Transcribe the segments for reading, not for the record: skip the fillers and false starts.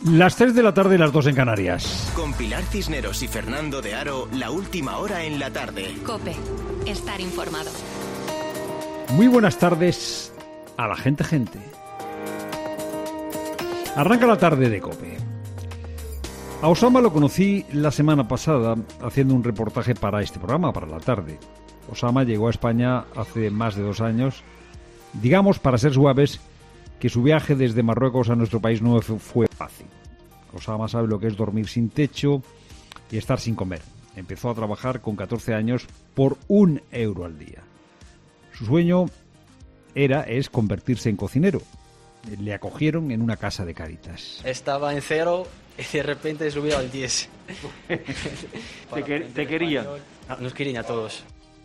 Las 3 de la tarde y las 2 en Canarias. Con Pilar Cisneros y Fernando de Aro, la última hora en la tarde. COPE. Estar informado. Muy buenas tardes a la gente. Arranca la tarde de COPE. A Osama lo conocí la semana pasada haciendo un reportaje para este programa, para la tarde. Osama llegó a España hace más de 2 años. Digamos, para ser suaves, que su viaje desde Marruecos a nuestro país no fue fácil. Osama sabe lo que es dormir sin techo y estar sin comer. Empezó a trabajar con 14 años por 1 euro al día. Su sueño es convertirse en cocinero. Le acogieron en una casa de Cáritas. Estaba en 0 y de repente subió al 10. ¿Te querían? Nos querían a todos.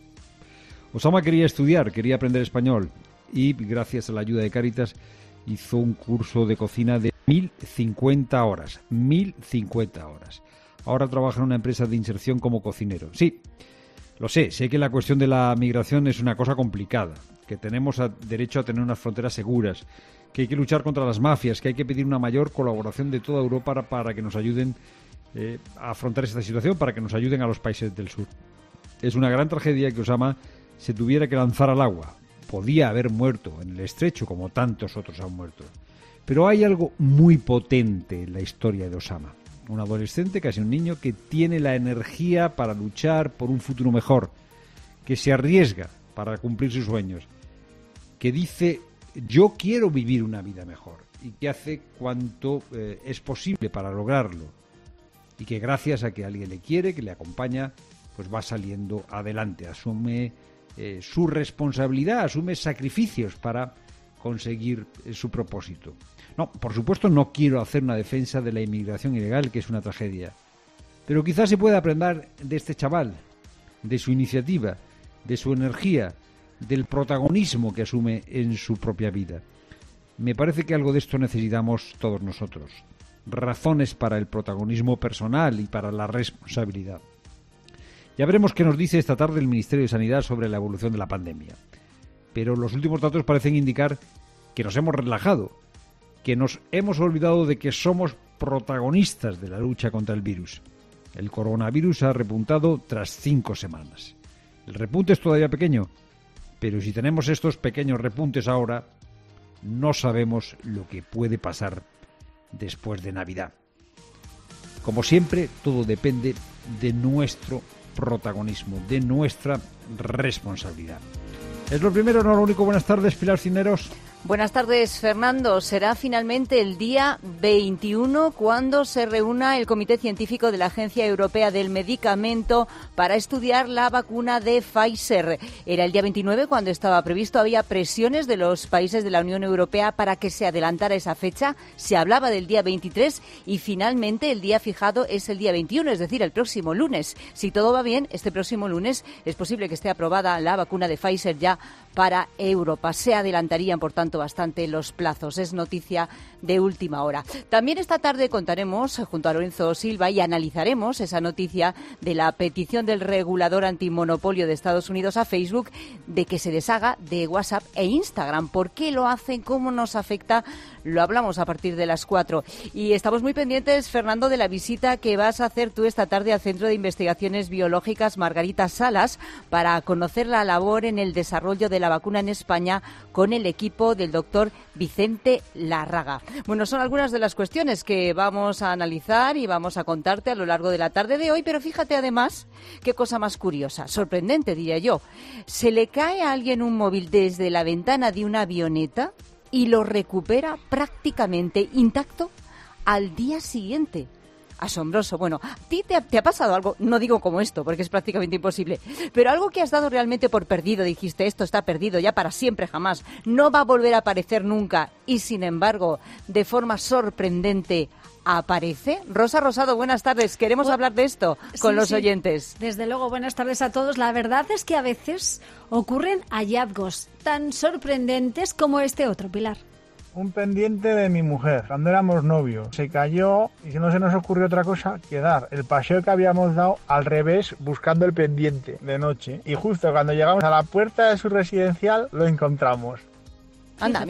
Osama quería estudiar, quería aprender español y gracias a la ayuda de Cáritas hizo un curso de cocina de 1050 horas. 1050 horas. Ahora trabaja en una empresa de inserción como cocinero. Sí, lo sé que la cuestión de la migración es una cosa complicada, que tenemos derecho a tener unas fronteras seguras, que hay que luchar contra las mafias, que hay que pedir una mayor colaboración de toda Europa para que nos ayuden a afrontar esta situación, para que nos ayuden a los países del sur. Es una gran tragedia que Osama se tuviera que lanzar al agua. Podía haber muerto en el estrecho como tantos otros han muerto. Pero hay algo muy potente en la historia de Osama. Un adolescente, casi un niño, que tiene la energía para luchar por un futuro mejor, que se arriesga para cumplir sus sueños, que dice yo quiero vivir una vida mejor y que hace cuanto es posible para lograrlo y que gracias a que alguien le quiere, que le acompaña, pues va saliendo adelante, asume su responsabilidad, asume sacrificios para conseguir su propósito. No, por supuesto no quiero hacer una defensa de la inmigración ilegal, que es una tragedia, pero quizás se pueda aprender de este chaval, de su iniciativa, de su energía, del protagonismo que asume en su propia vida. Me parece que algo de esto necesitamos todos nosotros. Razones para el protagonismo personal y para la responsabilidad. Ya veremos qué nos dice esta tarde el Ministerio de Sanidad sobre la evolución de la pandemia. Pero los últimos datos parecen indicar que nos hemos relajado, que nos hemos olvidado de que somos protagonistas de la lucha contra el virus. El coronavirus ha repuntado tras 5 semanas. El repunte es todavía pequeño, pero si tenemos estos pequeños repuntes ahora, no sabemos lo que puede pasar después de Navidad. Como siempre, todo depende de nuestro protagonismo, de nuestra responsabilidad. Es lo primero, no lo único. Buenas tardes, Pilar Cisneros. Buenas tardes, Fernando. Será finalmente el día 21 cuando se reúna el Comité Científico de la Agencia Europea del Medicamento para estudiar la vacuna de Pfizer. Era el día 29 cuando estaba previsto. Había presiones de los países de la Unión Europea para que se adelantara esa fecha. Se hablaba del día 23 y finalmente el día fijado es el día 21, es decir, el próximo lunes. Si todo va bien, este próximo lunes es posible que esté aprobada la vacuna de Pfizer ya para Europa. Se adelantarían, por tanto, bastante los plazos. Es noticia de última hora. También esta tarde contaremos junto a Lorenzo Silva y analizaremos esa noticia de la petición del regulador antimonopolio de Estados Unidos a Facebook de que se deshaga de WhatsApp e Instagram. ¿Por qué lo hacen? ¿Cómo nos afecta? Lo hablamos a partir de las 4. Y estamos muy pendientes, Fernando, de la visita que vas a hacer tú esta tarde al Centro de Investigaciones Biológicas Margarita Salas para conocer la labor en el desarrollo de la vacuna en España con el equipo del doctor Vicente Larraga. Bueno, son algunas de las cuestiones que vamos a analizar y vamos a contarte a lo largo de la tarde de hoy, pero fíjate además qué cosa más curiosa, sorprendente diría yo. Se le cae a alguien un móvil desde la ventana de una avioneta y lo recupera prácticamente intacto al día siguiente. Asombroso. Bueno, ¿a ti te ha pasado algo? No digo como esto, porque es prácticamente imposible, pero algo que has dado realmente por perdido. Dijiste, esto está perdido ya para siempre, jamás. No va a volver a aparecer nunca. Y sin embargo, de forma sorprendente, aparece. Rosa Rosado, buenas tardes. Queremos hablar de esto con los oyentes. Desde luego, buenas tardes a todos. La verdad es que a veces ocurren hallazgos tan sorprendentes como este otro, Pilar. Un pendiente de mi mujer, cuando éramos novios. Se cayó y no se nos ocurrió otra cosa que dar el paseo que habíamos dado al revés buscando el pendiente de noche. Y justo cuando llegamos a la puerta de su residencial lo encontramos. Anda, mira.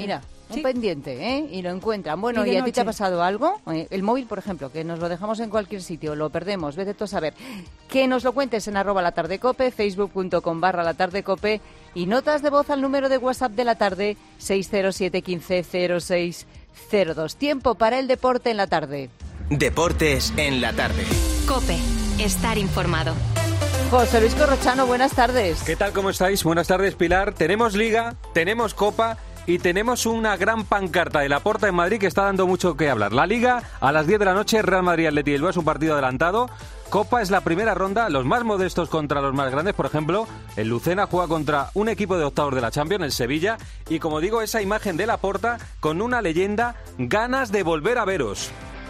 Un pendiente, ¿eh? Y lo encuentran. Bueno, Y de ¿y a ti te ha noche. pasado algo? El móvil, por ejemplo, que nos lo dejamos en cualquier sitio, lo perdemos, vete tú a saber. Que nos lo cuentes en @latardecope, facebook.com/latardecope y notas de voz al número de WhatsApp de la tarde, 607 15 0602. Tiempo para el deporte en la tarde. Deportes en la tarde. Cope, estar informado. José Luis Corrochano, buenas tardes. ¿Qué tal? ¿Cómo estáis? Buenas tardes, Pilar. Tenemos Liga, tenemos Copa y tenemos una gran pancarta de Laporta en Madrid que está dando mucho que hablar. La Liga, a las 10 de la noche, Real Madrid-Athletic Bilbao, es un partido adelantado. Copa es la primera ronda, los más modestos contra los más grandes. Por ejemplo, el Lucena juega contra un equipo de octavos de la Champions, el Sevilla. Y como digo, esa imagen de Laporta con una leyenda, ganas de volver a veros.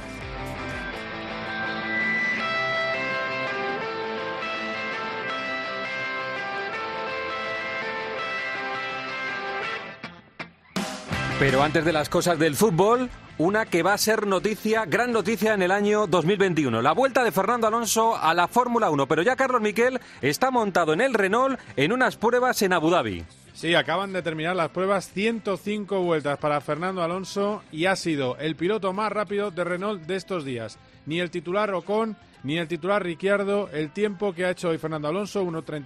Pero antes de las cosas del fútbol, una que va a ser noticia, gran noticia en el año 2021. La vuelta de Fernando Alonso a la Fórmula 1. Pero ya Carlos Miquel está montado en el Renault en unas pruebas en Abu Dhabi. Sí, acaban de terminar las pruebas, 105 vueltas para Fernando Alonso y ha sido el piloto más rápido de Renault de estos días. Ni el titular Ocon, ni el titular Ricciardo, el tiempo que ha hecho hoy Fernando Alonso,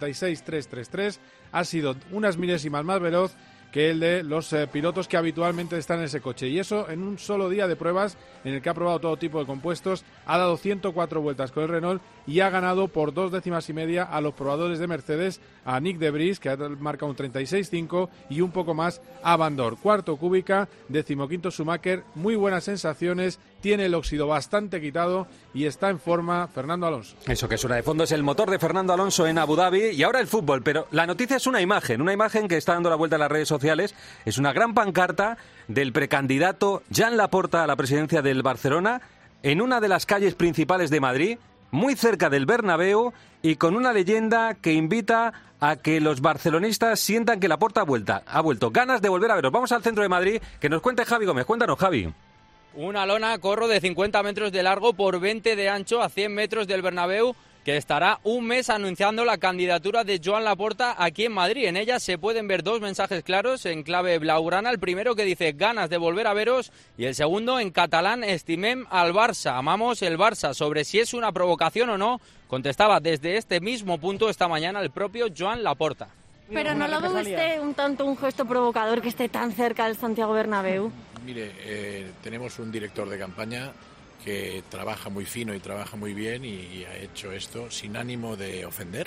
1:36.333, ha sido unas milésimas más veloz que el de los pilotos que habitualmente están en ese coche. Y eso en un solo día de pruebas en el que ha probado todo tipo de compuestos, ha dado 104 vueltas con el Renault y ha ganado por 2 décimas y media a los probadores de Mercedes, a Nick de Vries, que ha marcado un 36.5 y un poco más a Van Dorn. Cuarto Kubica, 15º Schumacher, muy buenas sensaciones, tiene el óxido bastante quitado y está en forma Fernando Alonso. Eso que suena de fondo es el motor de Fernando Alonso en Abu Dhabi y ahora el fútbol, pero la noticia es una imagen que está dando la vuelta en las redes sociales. Es una gran pancarta del precandidato Joan Laporta a la presidencia del Barcelona en una de las calles principales de Madrid, muy cerca del Bernabéu y con una leyenda que invita a que los barcelonistas sientan que Laporta ha vuelto. Ganas de volver a veros. Vamos al centro de Madrid, que nos cuente Javi Gómez. Cuéntanos, Javi. Una lona corro de 50 metros de largo por 20 de ancho a 100 metros del Bernabéu, que estará un mes anunciando la candidatura de Joan Laporta aquí en Madrid. En ella se pueden ver dos mensajes claros en clave blaugrana. El primero que dice ganas de volver a veros y el segundo en catalán, estimem al Barça, amamos el Barça. Sobre si es una provocación o no, contestaba desde este mismo punto esta mañana el propio Joan Laporta. Pero ¿no lo ve usted un tanto un gesto provocador que esté tan cerca del Santiago Bernabéu? Mire, tenemos un director de campaña que trabaja muy fino y trabaja muy bien y ha hecho esto sin ánimo de ofender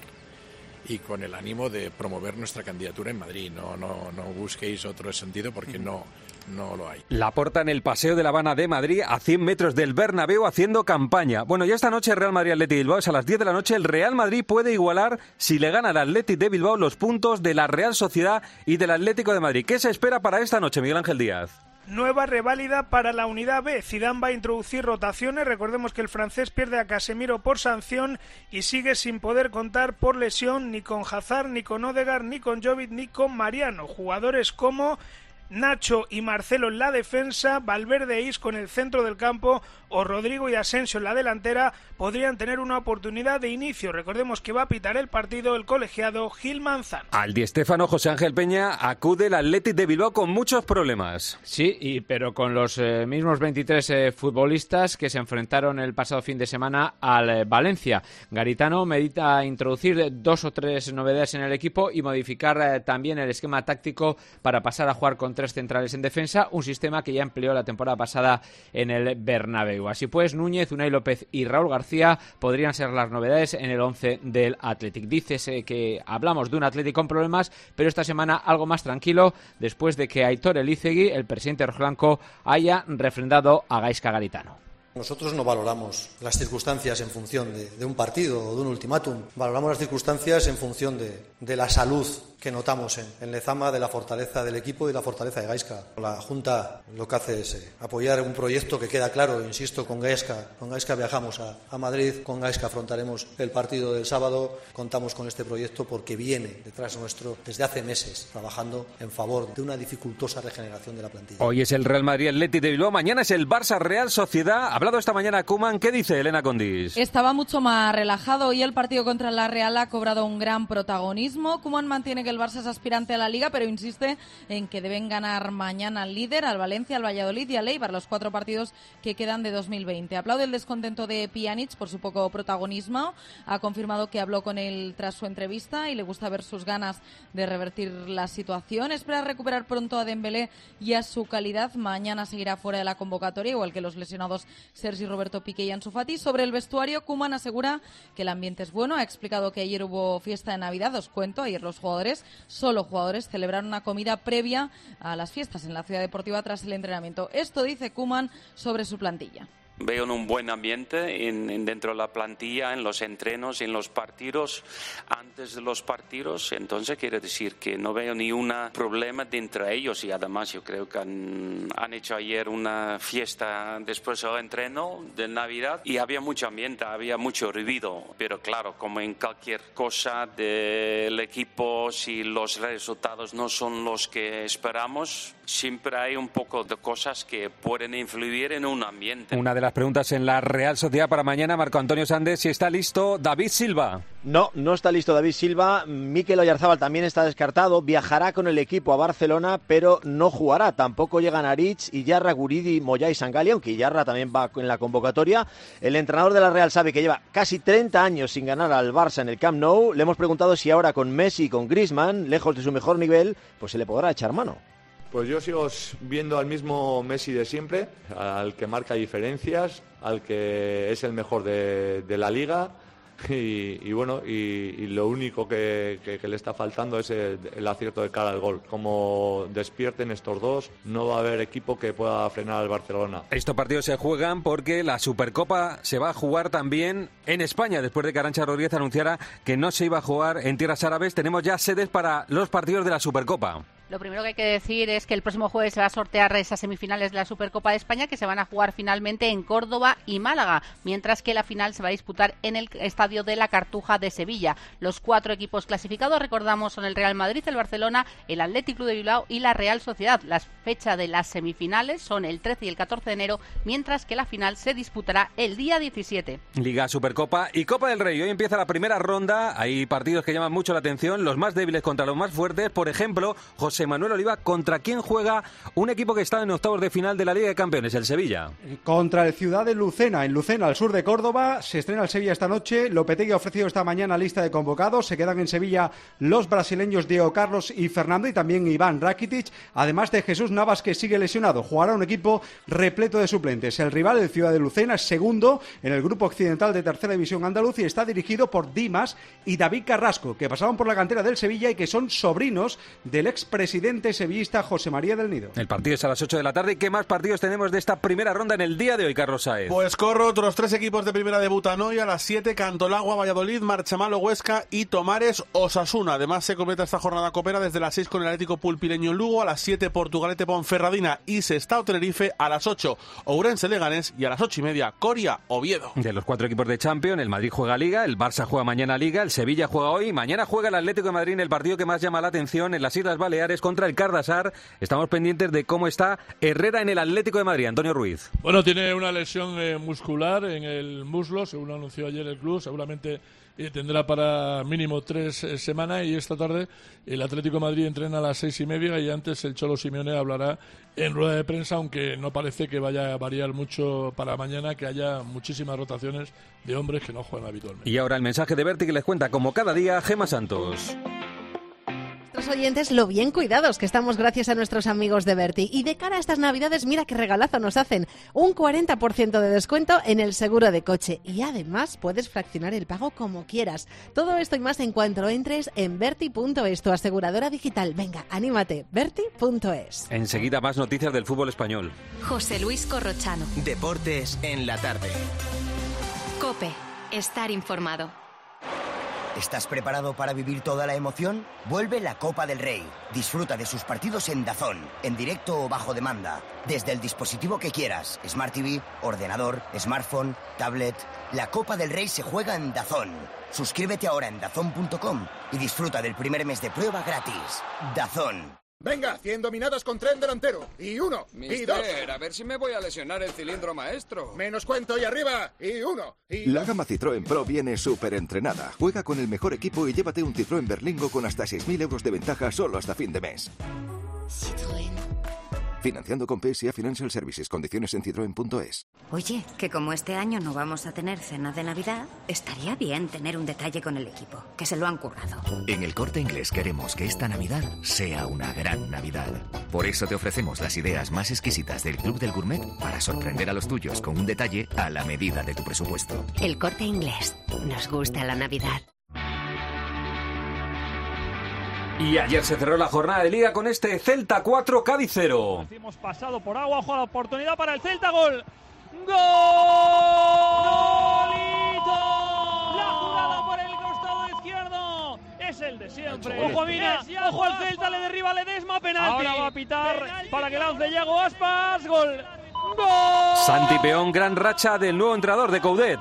y con el ánimo de promover nuestra candidatura en Madrid. No busquéis otro sentido porque no lo hay. Laporta en el Paseo de la Habana de Madrid, a 100 metros del Bernabéu, haciendo campaña. Bueno, ya esta noche Real Madrid-Athletic Bilbao es a las 10 de la noche. El Real Madrid puede igualar, si le gana al Athletic de Bilbao, los puntos de la Real Sociedad y del Atlético de Madrid. ¿Qué se espera para esta noche, Miguel Ángel Díaz? Nueva reválida para la unidad B. Zidane va a introducir rotaciones. Recordemos que el francés pierde a Casemiro por sanción y sigue sin poder contar por lesión ni con Hazard, ni con Odegaard, ni con Jovic, ni con Mariano. Jugadores como Nacho y Marcelo en la defensa, Valverde e Isco en el centro del campo o Rodrigo y Asensio en la delantera podrían tener una oportunidad de inicio. Recordemos que va a pitar el partido el colegiado Gil Manzano. Al Di Stéfano, José Ángel Peña, acude el Athletic de Bilbao con muchos problemas. Sí, pero con los mismos 23 futbolistas que se enfrentaron el pasado fin de semana al Valencia. Garitano medita introducir 2 o 3 novedades en el equipo y modificar también el esquema táctico para pasar a jugar con 3 centrales en defensa, un sistema que ya empleó la temporada pasada en el Bernabéu. Así pues, Núñez, Unai López y Raúl García podrían ser las novedades en el 11 del Athletic. Dice que hablamos de un Athletic con problemas, pero esta semana algo más tranquilo después de que Aitor Elizegui, el presidente rojiblanco, haya refrendado a Gaizka Garitano. Nosotros no valoramos las circunstancias en función de un partido o de un ultimátum. Valoramos las circunstancias en función de la salud que notamos en Lezama, de la fortaleza del equipo y la fortaleza de Gaizka. La Junta lo que hace es apoyar un proyecto que queda claro, insisto, con Gaizka. Con Gaizka viajamos a Madrid, con Gaizka afrontaremos el partido del sábado. Contamos con este proyecto porque viene detrás nuestro desde hace meses trabajando en favor de una dificultosa regeneración de la plantilla. Hoy es el Real Madrid Athletic de Bilbao, mañana es el Barça Real Sociedad. Ha hablado esta mañana Koeman. ¿Qué dice Elena Condis? Estaba mucho más relajado y el partido contra la Real ha cobrado un gran protagonismo. Koeman mantiene que el Barça es aspirante a la Liga, pero insiste en que deben ganar mañana al líder, al Valencia, al Valladolid y al Eibar, los 4 partidos que quedan de 2020. Aplaude el descontento de Pjanic por su poco protagonismo. Ha confirmado que habló con él tras su entrevista y le gusta ver sus ganas de revertir la situación. Espera recuperar pronto a Dembélé y a su calidad. Mañana seguirá fuera de la convocatoria, igual que los lesionados Sergi Roberto Piqué y Ansu Fati. Sobre el vestuario, Koeman asegura que el ambiente es bueno. Ha explicado que ayer hubo fiesta de Navidad. Os cuento, ayer los jugadores, solo jugadores, celebraron una comida previa a las fiestas en la Ciudad Deportiva tras el entrenamiento. Esto dice Koeman sobre su plantilla. Veo un buen ambiente dentro de la plantilla, en los entrenos, en los partidos, antes de los partidos. Entonces quiere decir que no veo ni un problema entre ellos, y además yo creo que han hecho ayer una fiesta después del entreno de Navidad y había mucho ambiente, había mucho ruido. Pero claro, como en cualquier cosa del equipo, si los resultados no son los que esperamos, siempre hay un poco de cosas que pueden influir en un ambiente. Una de las preguntas en la Real Sociedad para mañana, Marco Antonio Sandes, si está listo David Silva. No está listo David Silva. Mikel Oyarzábal también está descartado. Viajará con el equipo a Barcelona, pero no jugará. Tampoco llegan Aritz, Iyarra, Guridi, Moyá y Sangali, aunque Iyarra también va en la convocatoria. El entrenador de la Real sabe que lleva casi 30 años sin ganar al Barça en el Camp Nou. Le hemos preguntado si ahora con Messi y con Griezmann, lejos de su mejor nivel, pues se le podrá echar mano. Pues yo sigo viendo al mismo Messi de siempre, al que marca diferencias, al que es el mejor de la Liga y lo único que le está faltando es el acierto de cara al gol. Como despierten estos dos, no va a haber equipo que pueda frenar al Barcelona. Estos partidos se juegan porque la Supercopa se va a jugar también en España. Después de que Arantxa Rodríguez anunciara que no se iba a jugar en tierras árabes, tenemos ya sedes para los partidos de la Supercopa. Lo primero que hay que decir es que el próximo jueves se va a sortear esas semifinales de la Supercopa de España, que se van a jugar finalmente en Córdoba y Málaga, mientras que la final se va a disputar en el Estadio de la Cartuja de Sevilla. Los 4 equipos clasificados, recordamos, son el Real Madrid, el Barcelona, el Athletic Club de Bilbao y la Real Sociedad. Las fechas de las semifinales son el 13 y el 14 de enero, mientras que la final se disputará el día 17. Liga, Supercopa y Copa del Rey. Hoy empieza la primera ronda. Hay partidos que llaman mucho la atención, los más débiles contra los más fuertes. Por ejemplo, José Manuel Oliva, ¿contra quién juega un equipo que está en octavos de final de la Liga de Campeones, el Sevilla? Contra el Ciudad de Lucena, en Lucena, al sur de Córdoba. Se estrena el Sevilla esta noche. Lopetegui ha ofrecido esta mañana lista de convocados. Se quedan en Sevilla los brasileños Diego Carlos y Fernando, y también Iván Rakitic, además de Jesús Navas, que sigue lesionado. Jugará un equipo repleto de suplentes. El rival, el Ciudad de Lucena, es segundo en el grupo occidental de Tercera División andaluz y está dirigido por Dimas y David Carrasco, que pasaban por la cantera del Sevilla y que son sobrinos del expresidente sevillista José María del Nido. El partido es a las 8 de la tarde. ¿Y qué más partidos tenemos de esta primera ronda en el día de hoy, Carlos Sáez? Pues corro, otros 3 equipos de primera debutan hoy a las 7, Cantolagua, Valladolid, Marchamalo, Huesca y Tomares, Osasuna. Además se completa esta jornada copera desde las 6 con el Atlético Pulpileño Lugo, a las 7 Portugalete Ponferradina y Sestao Tenerife, a las 8 Ourense Leganés y a las 8:30 Coria Oviedo. De los 4 equipos de Champions, el Madrid juega Liga, el Barça juega mañana Liga, el Sevilla juega hoy, mañana juega el Atlético de Madrid en el partido que más llama la atención en las Islas Baleares contra el Cardasar. Estamos pendientes de cómo está Herrera en el Atlético de Madrid. Antonio Ruiz. Bueno, tiene una lesión muscular en el muslo, según anunció ayer el club. Seguramente tendrá para mínimo 3 semanas, y esta tarde el Atlético de Madrid entrena a las 6:30 y antes el Cholo Simeone hablará en rueda de prensa, aunque no parece que vaya a variar mucho para mañana, que haya muchísimas rotaciones de hombres que no juegan habitualmente. Y ahora el mensaje de Berti que les cuenta, como cada día, Gemma Santos. Nuestros oyentes, lo bien cuidados que estamos gracias a nuestros amigos de Berti. Y de cara a estas Navidades, mira qué regalazo nos hacen. Un 40% de descuento en el seguro de coche. Y además puedes fraccionar el pago como quieras. Todo esto y más en cuanto entres en Berti.es, tu aseguradora digital. Venga, anímate, Berti.es. Enseguida más noticias del fútbol español. José Luis Corrochano. Deportes en la tarde. COPE. Estar informado. ¿Estás preparado para vivir toda la emoción? Vuelve la Copa del Rey. Disfruta de sus partidos en DAZN, en directo o bajo demanda, desde el dispositivo que quieras, Smart TV, ordenador, smartphone, tablet. La Copa del Rey se juega en DAZN. Suscríbete ahora en DAZN.com y disfruta del primer mes de prueba gratis. DAZN. Venga, 100 dominadas con tren delantero. Y 1, y 2. A ver si me voy a lesionar el cilindro maestro. Menos cuento y arriba. Y 1, y 2. La gama Citroën Pro viene súper entrenada. Juega con el mejor equipo y llévate un Citroën Berlingo con hasta 6.000 euros de ventaja solo hasta fin de mes. Citroën. Financiando con PSA Financial Services. Condiciones en citroen.es. Oye, que como este año no vamos a tener cena de Navidad, estaría bien tener un detalle con el equipo, que se lo han currado. En El Corte Inglés queremos que esta Navidad sea una gran Navidad. Por eso te ofrecemos las ideas más exquisitas del Club del Gourmet para sorprender a los tuyos con un detalle a la medida de tu presupuesto. El Corte Inglés. Nos gusta la Navidad. Y ayer se cerró la jornada de Liga con este Celta 4, Cádiz 0. Hemos pasado por agua, ojo a la oportunidad para el Celta, gol. ¡Gol! ¡Golito! La jugada por el costado izquierdo. Es el de siempre. Ojo a Mina, ojo al Celta, le derriba Ledesma, penalti. Ahora va a pitar penalti para que lance Yago Aspas, gol. ¡Gol! Santi Peón, gran racha del nuevo entrenador de Coudet.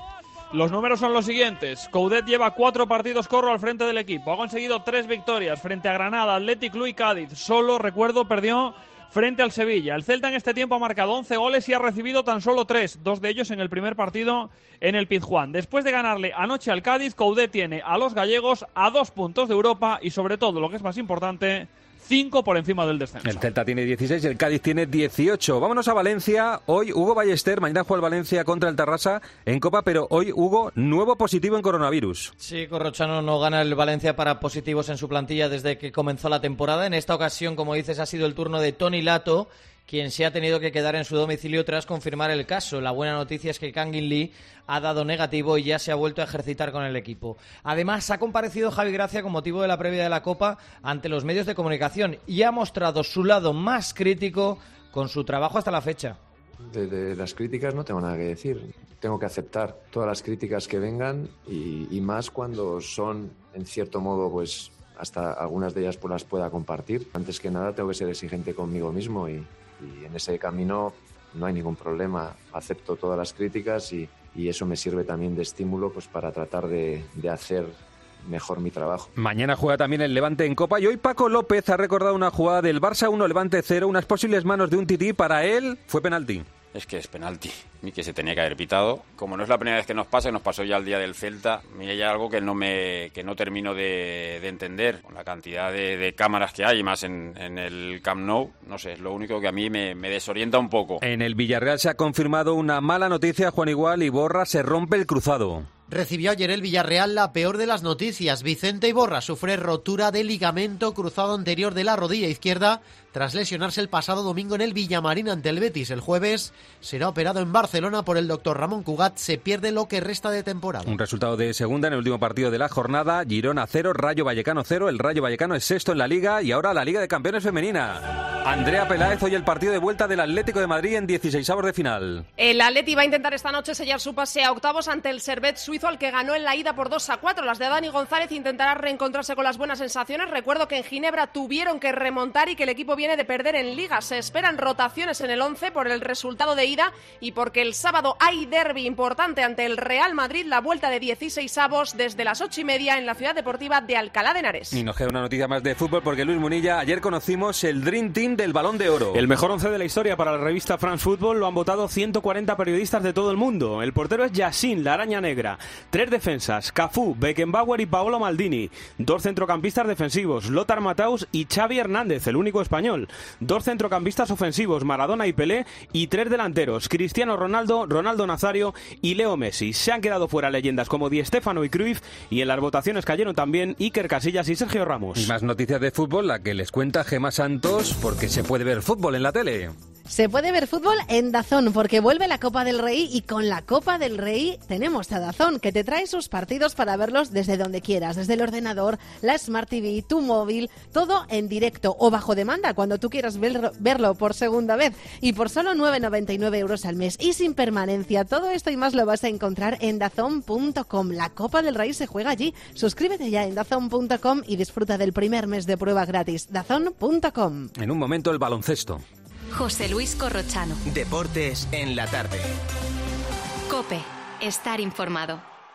Los números son los siguientes. Coudet lleva 4 partidos corro al frente del equipo. Ha conseguido 3 victorias frente a Granada, Athletic Club y Cádiz. Solo, recuerdo, perdió frente al Sevilla. El Celta en este tiempo ha marcado 11 goles y ha recibido tan solo 3, 2 de ellos en el primer partido en el Pizjuán. Después de ganarle anoche al Cádiz, Coudet tiene a los gallegos a 2 puntos de Europa y, sobre todo, lo que es más importante, 5 por encima del descenso. El Celta tiene 16 y el Cádiz tiene 18. Vámonos a Valencia. Hoy Hugo Ballester, mañana juega el Valencia contra el Tarrasa en Copa, pero hoy Hugo, nuevo positivo en coronavirus. Sí, Corrochano no gana el Valencia para positivos en su plantilla desde que comenzó la temporada. En esta ocasión, como dices, ha sido el turno de Toni Lato, quien se ha tenido que quedar en su domicilio tras confirmar el caso. La buena noticia es que Kangin Lee ha dado negativo y ya se ha vuelto a ejercitar con el equipo. Además, ha comparecido Javi Gracia con motivo de la previa de la Copa ante los medios de comunicación y ha mostrado su lado más crítico con su trabajo hasta la fecha. De las críticas no tengo nada que decir. Tengo que aceptar todas las críticas que vengan y más cuando son, en cierto modo, pues hasta algunas de ellas pues las pueda compartir. Antes que nada tengo que ser exigente conmigo mismo y en ese camino no hay ningún problema. Acepto todas las críticas y eso me sirve también de estímulo pues para tratar de hacer mejor mi trabajo. Mañana juega también el Levante en Copa y hoy Paco López ha recordado una jugada del Barça 1, Levante 0, unas posibles manos de un tití. Para él fue penalti. Es que es penalti y que se tenía que haber pitado. Como no es la primera vez que nos pasa, nos pasó ya el día del Celta, y hay algo que no termino de entender. Con la cantidad de cámaras que hay, más en el Camp Nou, no sé, es lo único que a mí me desorienta un poco. En el Villarreal se ha confirmado una mala noticia. Juan Igual, Iborra se rompe el cruzado. Recibió ayer el Villarreal la peor de las noticias. Vicente Iborra sufre rotura de ligamento cruzado anterior de la rodilla izquierda tras lesionarse el pasado domingo en el Villamarín ante el Betis. El jueves será operado en Barcelona por el doctor Ramón Cugat. Se pierde lo que resta de temporada. Un resultado de segunda en el último partido de la jornada. Girona 0, Rayo Vallecano 0. El Rayo Vallecano es sexto en la Liga y ahora la Liga de Campeones femenina. Andrea Peláez, hoy el partido de vuelta del Atlético de Madrid en 16avos de final. El Atleti va a intentar esta noche sellar su pase a octavos ante el Servette suizo, al que ganó en la ida por 2-4. Las de Dani González intentará reencontrarse con las buenas sensaciones. Recuerdo que en Ginebra tuvieron que remontar y que el equipo viene de perder en Liga. Se esperan rotaciones en el 11 por el resultado de ida y porque el sábado hay derbi importante ante el Real Madrid, la vuelta de 16avos desde las 8:30 en la Ciudad Deportiva de Alcalá de Henares. Y nos queda una noticia más de fútbol porque Luis Munilla, ayer conocimos el Dream Team del Balón de Oro. El mejor 11 de la historia para la revista France Football lo han votado 140 periodistas de todo el mundo. El portero es Yassin, la araña negra. 3 defensas, Cafú, Beckenbauer y Paolo Maldini. 2 centrocampistas defensivos, Lothar Matthaus y Xavi Hernández, el único español. 2 centrocampistas ofensivos, Maradona y Pelé, y 3 delanteros, Cristiano Ronaldo, Ronaldo Nazario y Leo Messi. Se han quedado fuera leyendas como Di Stéfano y Cruyff, y en las votaciones cayeron también Iker Casillas y Sergio Ramos. Y más noticias de fútbol, la que les cuenta Gemma Santos, porque se puede ver fútbol en la tele. Se puede ver fútbol en DAZN porque vuelve la Copa del Rey y con la Copa del Rey tenemos a DAZN, que te trae sus partidos para verlos desde donde quieras, desde el ordenador, la Smart TV, tu móvil, todo en directo o bajo demanda cuando tú quieras verlo por segunda vez y por solo 9,99 euros al mes y sin permanencia. Todo esto y más lo vas a encontrar en DAZN.com. La Copa del Rey se juega allí. Suscríbete ya en DAZN.com y disfruta del primer mes de prueba gratis. DAZN.com. En un momento el baloncesto. José Luis Corrochano. Deportes en la tarde. COPE. Estar informado.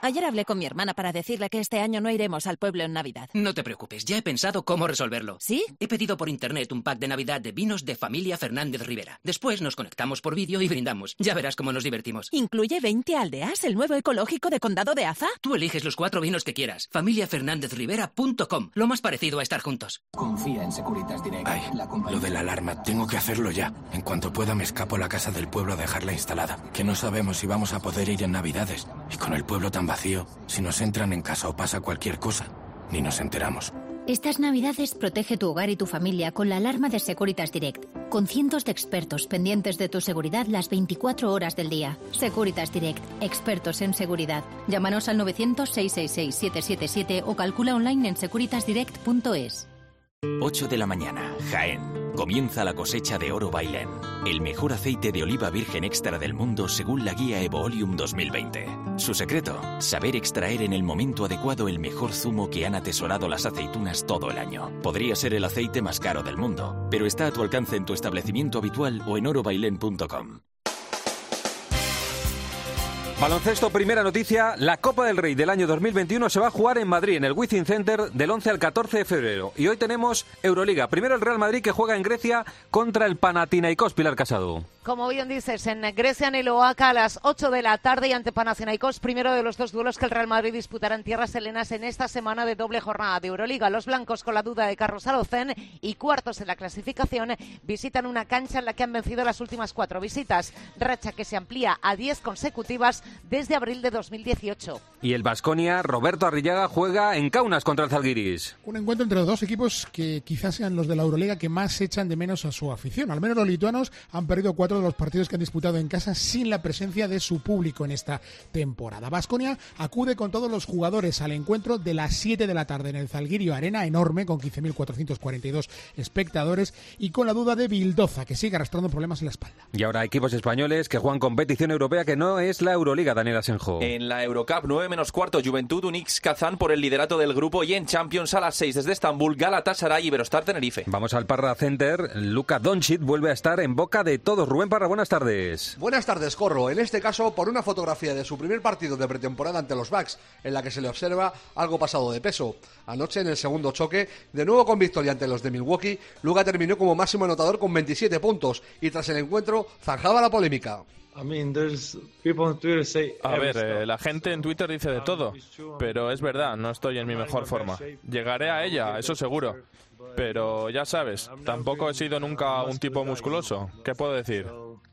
Ayer hablé con mi hermana para decirle que este año no iremos al pueblo en Navidad. No te preocupes, ya he pensado cómo resolverlo. ¿Sí? He pedido por internet un pack de Navidad de vinos de Familia Fernández Rivera. Después nos conectamos por vídeo y brindamos. Ya verás cómo nos divertimos. ¿Incluye 20 aldeas, el nuevo ecológico de Condado de Aza? Tú eliges los 4 vinos que quieras. familiafernándezrivera.com. Lo más parecido a estar juntos. Confía en Securitas Direct. Ay, lo de la alarma, tengo que hacerlo ya. En cuanto pueda me escapo a la casa del pueblo a dejarla instalada. Que no sabemos si vamos a poder ir en Navidades. Y con el pueblo tan vacío, si nos entran en casa o pasa cualquier cosa, ni nos enteramos. Estas Navidades protege tu hogar y tu familia con la alarma de Securitas Direct, con cientos de expertos pendientes de tu seguridad las 24 horas del día. Securitas Direct, expertos en seguridad. Llámanos al 900-666-777 o calcula online en securitasdirect.es. 8 de la mañana, Jaén. Comienza la cosecha de Oro Bailén, el mejor aceite de oliva virgen extra del mundo según la guía Evoolium 2020. Su secreto, saber extraer en el momento adecuado el mejor zumo que han atesorado las aceitunas todo el año. Podría ser el aceite más caro del mundo, pero está a tu alcance en tu establecimiento habitual o en orobailén.com. Baloncesto, primera noticia. La Copa del Rey del año 2021 se va a jugar en Madrid, en el Wizzing Center, del 11 al 14 de febrero. Y hoy tenemos Euroliga. Primero el Real Madrid, que juega en Grecia contra el Panathinaikos. Pilar Casado. Como bien dices, en Grecia, en el Oaca, a las 8 de la tarde y ante Panathinaikos, primero de los 2 duelos que el Real Madrid disputará en tierras helenas en esta semana de doble jornada de Euroliga. Los blancos, con la duda de Carlos Alocén y cuartos en la clasificación, visitan una cancha en la que han vencido las últimas 4 visitas, racha que se amplía a 10 consecutivas desde abril de 2018. Y el Baskonia, Roberto Arrillaga, juega en Kaunas contra el Zalgiris. Un encuentro entre los dos equipos que quizás sean los de la Euroliga que más echan de menos a su afición. Al menos los lituanos han perdido 4 de los partidos que han disputado en casa sin la presencia de su público en esta temporada. Baskonia acude con todos los jugadores al encuentro de las 7 de la tarde en el Zalgirio Arena, enorme, con 15.442 espectadores, y con la duda de Bildoza, que sigue arrastrando problemas en la espalda. Y ahora equipos españoles que juegan competición europea que no es la Euroliga, Daniel Asenjo. En la Eurocup, 9:15, Juventud Unix Kazán por el liderato del grupo, y en Champions a las 6 desde Estambul, Galatasaray y Iberostar Tenerife. Vamos al Parra Center. Luka Doncic vuelve a estar en boca de todos. Rubén Parra, buenas tardes. Buenas tardes, Corro. En este caso, por una fotografía de su primer partido de pretemporada ante los Bucks, en la que se le observa algo pasado de peso. Anoche, en el segundo choque, de nuevo con victoria ante los de Milwaukee, Luka terminó como máximo anotador con 27 puntos y tras el encuentro zanjaba la polémica. A ver, la gente en Twitter dice de todo, pero es verdad, no estoy en mi mejor forma. Llegaré a ella, eso seguro. Pero ya sabes, tampoco he sido nunca un tipo musculoso. ¿Qué puedo decir?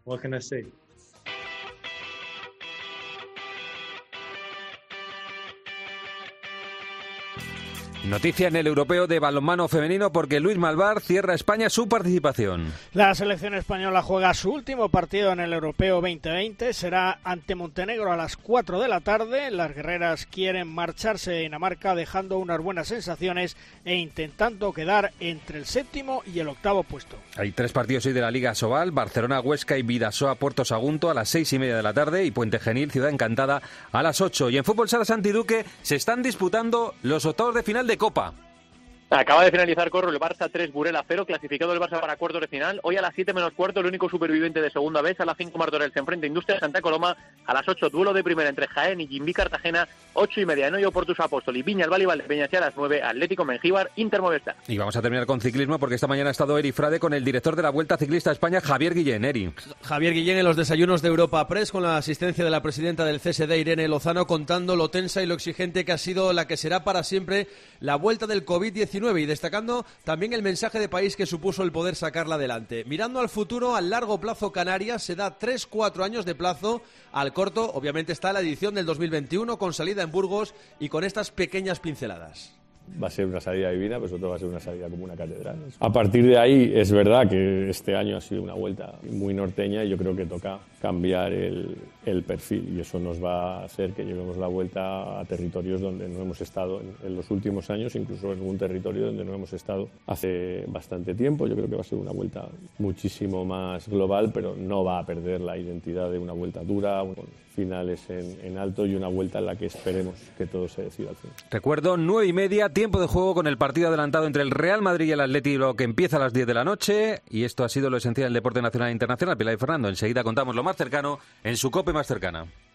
Noticia en el europeo de balonmano femenino porque Luis Malvar cierra España su participación. La selección española juega su último partido en el europeo 2020. Será ante Montenegro a las 4 de la tarde. Las guerreras quieren marcharse de Dinamarca dejando unas buenas sensaciones e intentando quedar entre el 7º y el 8º puesto. Hay 3 partidos hoy de la Liga Sobal: Barcelona, Huesca y Bidasoa, Puerto Sagunto a las 6:30 de la tarde, y Puente Genil, Ciudad Encantada a las 8. Y en fútbol sala Santiduque se están disputando los octavos de final de Copa. Acaba de finalizar, Corro, el Barça 3, Burela 0, clasificado el Barça para cuartos de final. Hoy a las 7:15, el único superviviente de segunda vez. A las 5, Martorell se enfrenta a Industria de Santa Coloma. A las 8, duelo de primera entre Jaén y Jimbi Cartagena. 8:30, Enoyo Portus Apóstol y Viña el Valle Peñas. Y a las 9, Atlético Mengíbar, Inter Movistar. Y vamos a terminar con ciclismo porque esta mañana ha estado Eri Frade con el director de la Vuelta Ciclista a España, Javier Guillén. Eri. Javier Guillén en los desayunos de Europa Press, con la asistencia de la presidenta del CSD, Irene Lozano, contando lo tensa y lo exigente que ha sido la que será para siempre la vuelta del COVID-19 y destacando también el mensaje de país que supuso el poder sacarla adelante. Mirando al futuro, al largo plazo Canarias se da 3-4 años de plazo. Al corto, obviamente, está la edición del 2021 con salida en Burgos y con estas pequeñas pinceladas. Va a ser una salida divina, pero sobre todo va a ser una salida como una catedral. A partir de ahí es verdad que este año ha sido una vuelta muy norteña y yo creo que toca cambiar el perfil, y eso nos va a hacer que llevemos la vuelta a territorios donde no hemos estado en los últimos años, incluso en un territorio donde no hemos estado hace bastante tiempo. Yo creo que va a ser una vuelta muchísimo más global, pero no va a perder la identidad de una vuelta dura, con finales en alto y una vuelta en la que esperemos que todo se decida al final. Recuerdo, 9:30, tiempo de juego con el partido adelantado entre el Real Madrid y el Atlético, que empieza a las 10 de la noche, y esto ha sido lo esencial del deporte nacional e internacional. Pilar y Fernando, enseguida contamos lo más cercano en su COPE más cercana.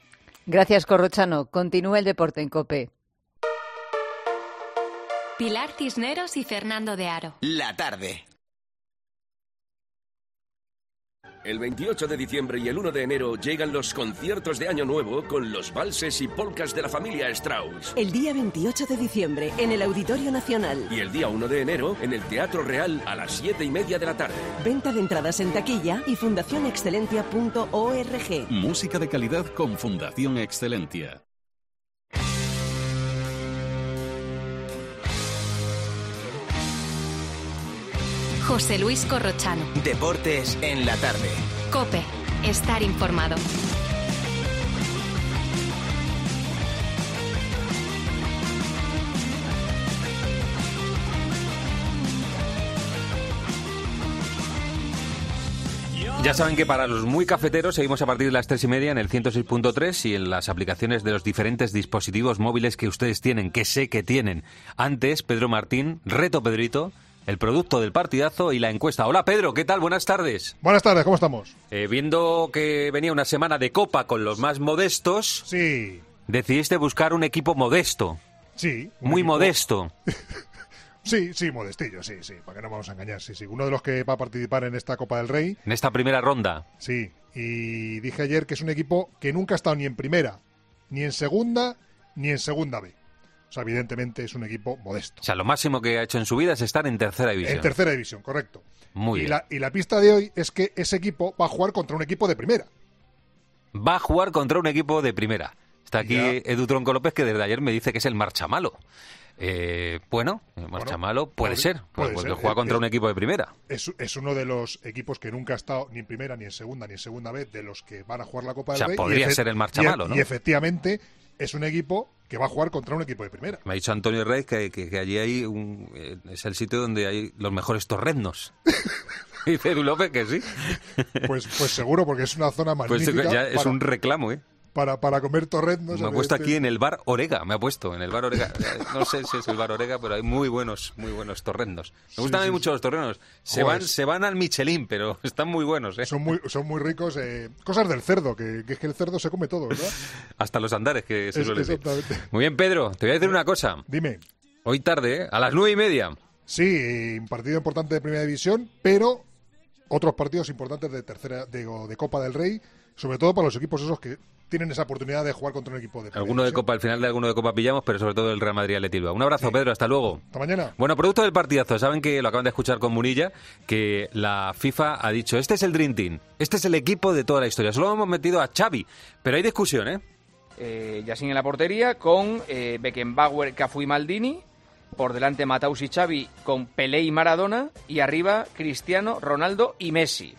Gracias, Corrochano. Continúa el deporte en COPE. Pilar Cisneros y Fernando de Aro. La tarde. El 28 de diciembre y el 1 de enero llegan los conciertos de Año Nuevo con los valses y polcas de la familia Strauss. El día 28 de diciembre en el Auditorio Nacional. Y el día 1 de enero en el Teatro Real a las 7:30 de la tarde. Venta de entradas en taquilla y fundacionexcelentia.org. Música de calidad con Fundación Excelentia. José Luis Corrochano. Deportes en la tarde. COPE. Estar informado. Ya saben que para los muy cafeteros seguimos a partir de las 3:30 en el 106.3 y en las aplicaciones de los diferentes dispositivos móviles que ustedes tienen, que sé que tienen. Antes, Pedro Martín, Reto Pedrito, el producto del partidazo y la encuesta. Hola Pedro, ¿qué tal? Buenas tardes. Buenas tardes, ¿cómo estamos? Viendo que venía una semana de Copa con los más modestos, sí, decidiste buscar un equipo modesto. Sí. Muy equipo modesto. Sí, modestillo, sí, para que no vamos a engañar, sí. Uno de los que va a participar en esta Copa del Rey. En esta primera ronda. Sí, y dije ayer que es un equipo que nunca ha estado ni en primera, ni en segunda, ni en segunda B. O sea, evidentemente es un equipo modesto. O sea, lo máximo que ha hecho en su vida es estar en tercera división. En tercera división, correcto. Muy bien. Y la pista de hoy es que ese equipo va a jugar contra un equipo de primera. Va a jugar contra un equipo de primera. Está aquí Edu Tronco López, que desde ayer me dice que es el Marchamalo. Marchamalo puede ser, porque juega contra un equipo de primera. Es uno de los equipos que nunca ha estado ni en primera, ni en segunda vez, de los que van a jugar la Copa del Rey. Podría ser el Marchamalo, ¿no? Y efectivamente es un equipo que va a jugar contra un equipo de primera. Me ha dicho Antonio Reyes que allí hay es el sitio donde hay los mejores torreznos. Dice Edu López que sí. Pues seguro, porque es una zona magnífica. Pues ya es un reclamo, para comer torreznos. Me ha puesto aquí en el bar Orega, en el bar Orega. No sé si es el bar Orega, pero hay muy buenos torreznos. Me gustan a mí mucho los torreznos. Se van al Michelin, pero están muy buenos, Son muy ricos. Cosas del cerdo, que es que el cerdo se come todo, ¿verdad? Hasta los andares, que se suele decir. Exactamente. Muy bien, Pedro, te voy a decir una cosa. Dime. Hoy tarde, a las 9:30. Sí, un partido importante de Primera División, pero otros partidos importantes de tercera de Copa del Rey, sobre todo para los equipos esos que tienen esa oportunidad de jugar contra un equipo de Primera Alguno de División. Copa, al final de alguno de Copa pillamos, pero sobre todo el Real Madrid Athletic Bilbao. Un abrazo, Pedro, hasta luego. Hasta mañana. Bueno, producto del partidazo, saben que lo acaban de escuchar con Munilla, que la FIFA ha dicho, este es el Dream Team, este es el equipo de toda la historia. Solo hemos metido a Xavi, pero hay discusión, Yassin en la portería con Beckenbauer, Cafú y Maldini. Por delante Mataus y Xavi con Pelé y Maradona. Y arriba Cristiano, Ronaldo y Messi.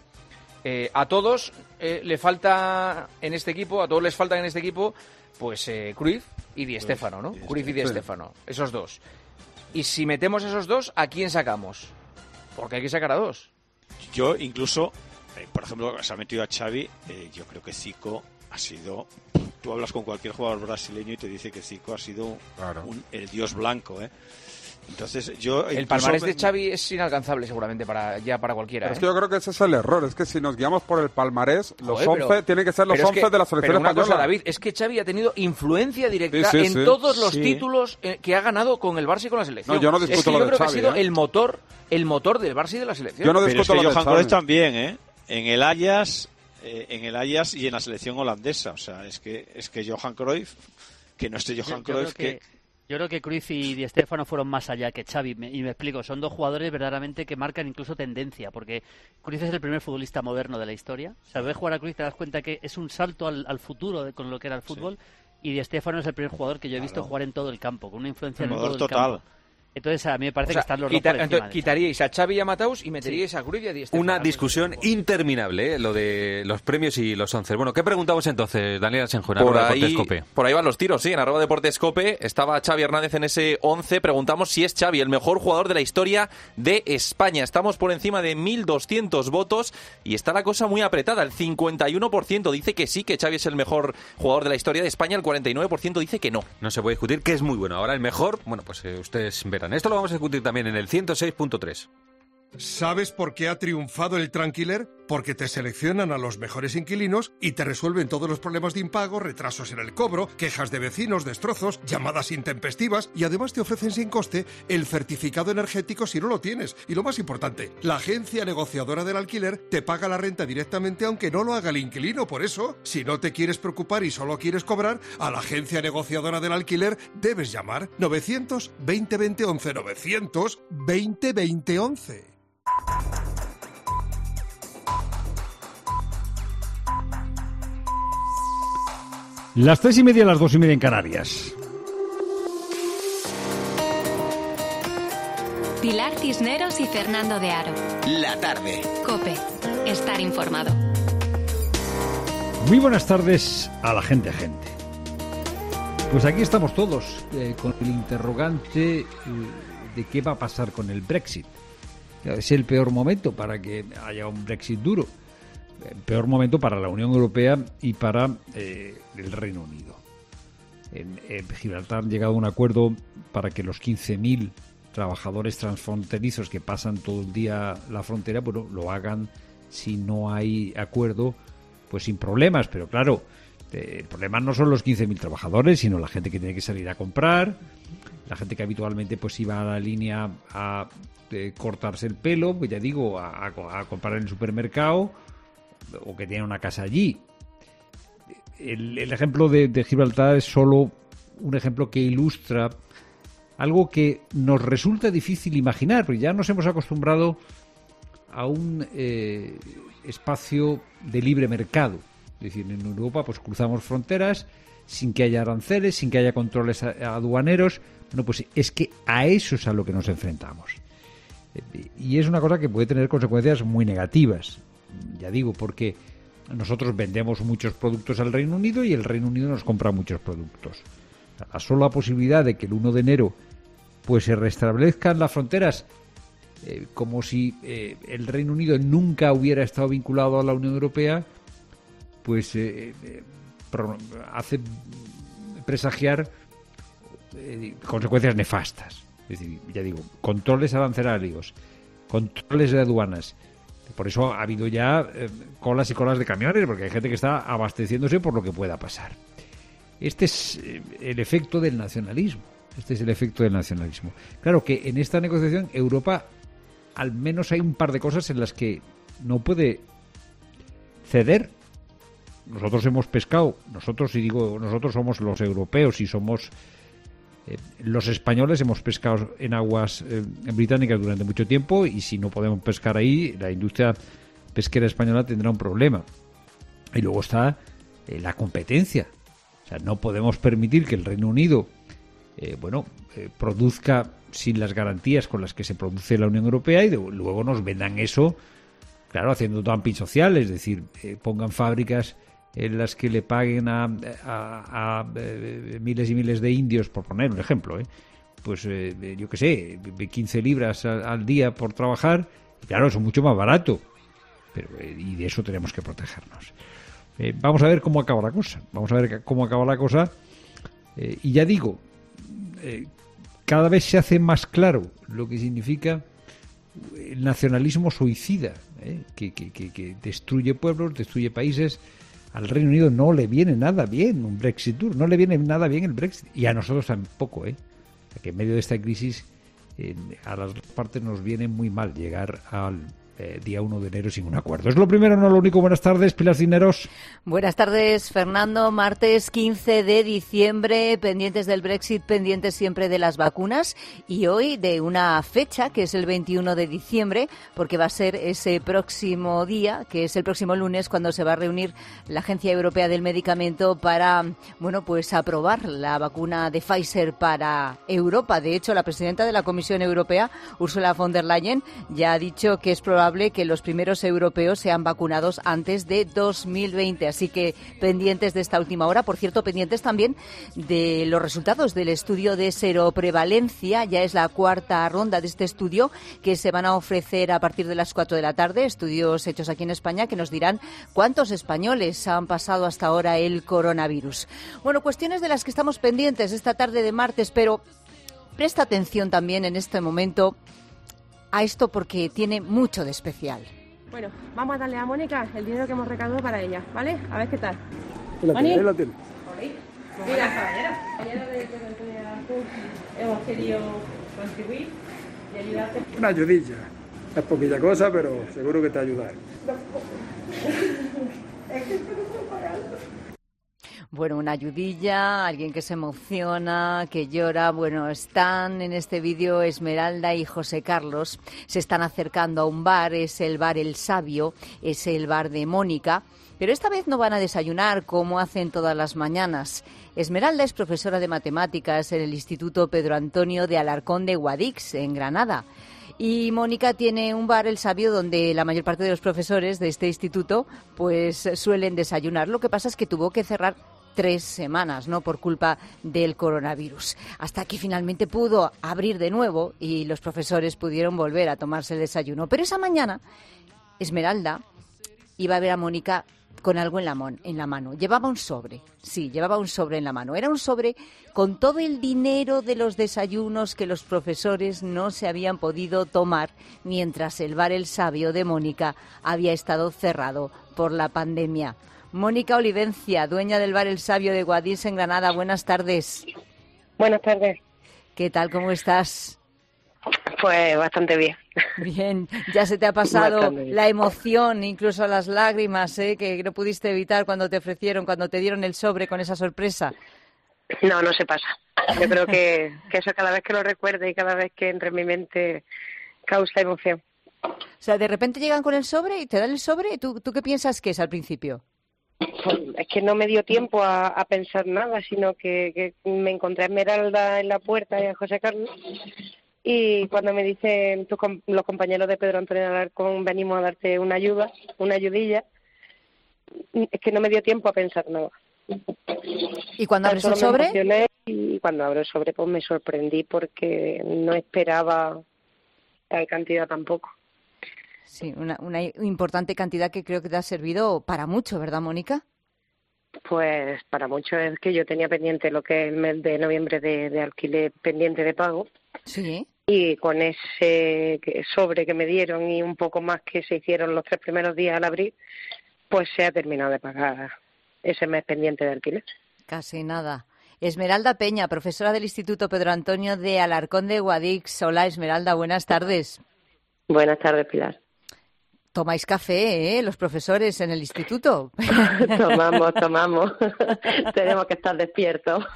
A todos le falta en este equipo, a todos les faltan en este equipo, pues Cruyff y Di Stéfano, ¿no? Cruyff y Di Stéfano, esos dos. Y si metemos esos dos, ¿a quién sacamos? Porque hay que sacar a dos. Yo incluso, por ejemplo, se ha metido a Xavi, yo creo que Zico ha sido... Tú hablas con cualquier jugador brasileño y te dice que Zico ha sido el dios blanco, Entonces yo... El palmarés de Xavi es inalcanzable seguramente para cualquiera. Pero es que yo creo que ese es el error, es que si nos guiamos por el palmarés, los 11 tienen que ser los 11 de la selección pero una española. Cosa, David, es que Xavi ha tenido influencia directa en todos los títulos que ha ganado con el Barça y con la selección. No, yo no discuto lo de Xavi. Yo creo que ha sido el motor del Barça y de la selección. Yo no discuto pero es que lo de Johan Xavi Cruyff también, En el Ajax y en la selección holandesa. O sea, es que Johan Cruyff, que no esté Johan Cruyff, Yo creo que Cruyff y Di Stéfano fueron más allá que Xavi, y me explico, son dos jugadores verdaderamente que marcan incluso tendencia, porque Cruyff es el primer futbolista moderno de la historia. O sea, ves jugar a Cruyff, te das cuenta que es un salto al futuro con lo que era el fútbol, y Di Stéfano es el primer jugador que yo he visto jugar en todo el campo, con una influencia en todo el campo. Entonces a mí me parece que están los dos por encima. Quitaríais a Xavi y a Mataus y meteríais a Cruyff y a Di Stéfano. Una discusión interminable, lo de los premios y los 11. Bueno, ¿qué preguntamos entonces, Daniel Asenjo, en @deportescope? Por ahí van los tiros, sí, en @deportescope estaba Xavi Hernández en ese 11. Preguntamos si es Xavi el mejor jugador de la historia de España. Estamos por encima de 1.200 votos y está la cosa muy apretada. El 51% dice que sí, que Xavi es el mejor jugador de la historia de España. El 49% dice que no. No se puede discutir que es muy bueno. Ahora el mejor, bueno, pues ustedes verán. Esto lo vamos a discutir también en el 106.3. ¿Sabes por qué ha triunfado el Tranquiler? porque te seleccionan a los mejores inquilinos y te resuelven todos los problemas de impago, retrasos en el cobro, quejas de vecinos, destrozos, llamadas intempestivas y además te ofrecen sin coste el certificado energético si no lo tienes. Y lo más importante, la agencia negociadora del alquiler te paga la renta directamente aunque no lo haga el inquilino. Por eso, si no te quieres preocupar y solo quieres cobrar, a la agencia negociadora del alquiler debes llamar 920 20 11 920 20 11. Las 3:30, las 2:30 en Canarias. Pilar Cisneros y Fernando de Aro. La tarde. COPE. Estar informado. Muy buenas tardes a la gente. Pues aquí estamos todos con el interrogante de qué va a pasar con el Brexit. Es el peor momento para que haya un Brexit duro. El peor momento para la Unión Europea y para el Reino Unido. En Gibraltar han llegado a un acuerdo para que los 15.000 trabajadores transfronterizos que pasan todo el día la frontera, bueno, lo hagan si no hay acuerdo, pues sin problemas. Pero claro, el problema no son los 15.000 trabajadores, sino la gente que tiene que salir a comprar, la gente que habitualmente pues iba a la línea a cortarse el pelo, pues ya digo, a comprar en el supermercado, o que tiene una casa allí. El ejemplo de Gibraltar es solo un ejemplo que ilustra algo que nos resulta difícil imaginar, porque ya nos hemos acostumbrado a un espacio de libre mercado. Es decir, en Europa pues cruzamos fronteras sin que haya aranceles, sin que haya controles aduaneros. Bueno, pues es que a eso es a lo que nos enfrentamos. Y es una cosa que puede tener consecuencias muy negativas. Ya digo, porque nosotros vendemos muchos productos al Reino Unido y el Reino Unido nos compra muchos productos. La sola posibilidad de que el 1 de enero pues se restablezcan las fronteras como si el Reino Unido nunca hubiera estado vinculado a la Unión Europea, pues hace presagiar consecuencias nefastas. Es decir, ya digo, controles arancelarios, controles de aduanas. Por eso ha habido ya colas y colas de camiones, porque hay gente que está abasteciéndose por lo que pueda pasar. Este es el efecto del nacionalismo. Claro que en esta negociación Europa, al menos hay un par de cosas en las que no puede ceder. Nosotros hemos pescado, nosotros somos los europeos y somos los españoles, hemos pescado en aguas británicas durante mucho tiempo, y si no podemos pescar ahí, la industria pesquera española tendrá un problema. Y luego está la competencia. O sea, no podemos permitir que el Reino Unido produzca sin las garantías con las que se produce la Unión Europea y luego nos vendan eso, claro, haciendo dumping social, es decir, pongan fábricas en las que le paguen a miles y miles de indios, por poner un ejemplo, pues yo qué sé, 15 libras al día por trabajar, y claro, eso es mucho más barato, y de eso tenemos que protegernos. Vamos a ver cómo acaba la cosa, y ya digo, cada vez se hace más claro lo que significa el nacionalismo suicida, que destruye pueblos, destruye países. Al Reino Unido no le viene nada bien un Brexit duro, no le viene nada bien el Brexit, y a nosotros tampoco, que en medio de esta crisis a las dos partes nos viene muy mal llegar al día 1 de enero sin un acuerdo. Es lo primero, no lo único. Buenas tardes, Pilar Cisneros. Buenas tardes, Fernando. Martes 15 de diciembre, pendientes del Brexit, pendientes siempre de las vacunas, y hoy de una fecha que es el 21 de diciembre, porque va a ser ese próximo día, que es el próximo lunes, cuando se va a reunir la Agencia Europea del Medicamento para, pues aprobar la vacuna de Pfizer para Europa. De hecho, la presidenta de la Comisión Europea, Ursula von der Leyen, ya ha dicho que es probable que los primeros europeos sean vacunados antes de 2020. Así que pendientes de esta última hora. Por cierto, pendientes también de los resultados del estudio de seroprevalencia. Ya es la cuarta ronda de este estudio que se van a ofrecer a partir de las 4 de la tarde. Estudios hechos aquí en España que nos dirán cuántos españoles han pasado hasta ahora el coronavirus. Bueno, cuestiones de las que estamos pendientes esta tarde de martes, pero presta atención también en este momento a esto porque tiene mucho de especial. Bueno, vamos a darle a Mónica el dinero que hemos recaudado para ella, ¿vale? A ver qué tal. La tiene. Mira, compañera de hemos querido contribuir y ayudarte. Una ayudilla. Es poquilla cosa, pero seguro que te ayuda. Es que esto no puedo pagarlo. Bueno, una ayudilla, alguien que se emociona, que llora. Bueno, están en este vídeo Esmeralda y José Carlos. Se están acercando a un bar, es el bar El Sabio, es el bar de Mónica. Pero esta vez no van a desayunar como hacen todas las mañanas. Esmeralda es profesora de matemáticas en el Instituto Pedro Antonio de Alarcón de Guadix, en Granada. Y Mónica tiene un bar, El Sabio, donde la mayor parte de los profesores de este instituto pues suelen desayunar. Lo que pasa es que tuvo que cerrar 3 semanas, ¿no?, por culpa del coronavirus, hasta que finalmente pudo abrir de nuevo y los profesores pudieron volver a tomarse el desayuno. Pero esa mañana Esmeralda iba a ver a Mónica con algo en la mano. Llevaba un sobre, sí, llevaba un sobre en la mano. Era un sobre con todo el dinero de los desayunos que los profesores no se habían podido tomar mientras el bar El Sabio de Mónica había estado cerrado por la pandemia. Mónica Olivencia, dueña del bar El Sabio de Guadix en Granada. Buenas tardes. Buenas tardes. ¿Qué tal? ¿Cómo estás? Pues bastante bien. Bien, ya se te ha pasado la emoción, incluso las lágrimas, que no pudiste evitar cuando te dieron el sobre con esa sorpresa. No se pasa. Yo creo que eso cada vez que lo recuerde y cada vez que entre en mi mente causa emoción. O sea, de repente llegan con el sobre y te dan el sobre, ¿y tú qué piensas que es al principio? Pues es que no me dio tiempo a pensar nada, sino que me encontré a Esmeralda en la puerta y a José Carlos. Y cuando me dicen los compañeros de Pedro Antonio de Alarcón, venimos a darte una ayudilla, es que no me dio tiempo a pensar nada. ¿Y cuando abres el sobre? Y cuando abro el sobre, pues me sorprendí porque no esperaba tal cantidad tampoco. Sí, una importante cantidad que creo que te ha servido para mucho, ¿verdad, Mónica? Pues para mucho. Es que yo tenía pendiente lo que es el mes de noviembre de alquiler pendiente de pago. Sí. Y con ese sobre que me dieron y un poco más que se hicieron los 3 primeros días al abrir, pues se ha terminado de pagar ese mes pendiente de alquiler. Casi nada. Esmeralda Peña, profesora del Instituto Pedro Antonio de Alarcón de Guadix. Hola, Esmeralda, buenas tardes. Buenas tardes, Pilar. Tomáis café, los profesores en el instituto. Tomamos. Tenemos que estar despiertos.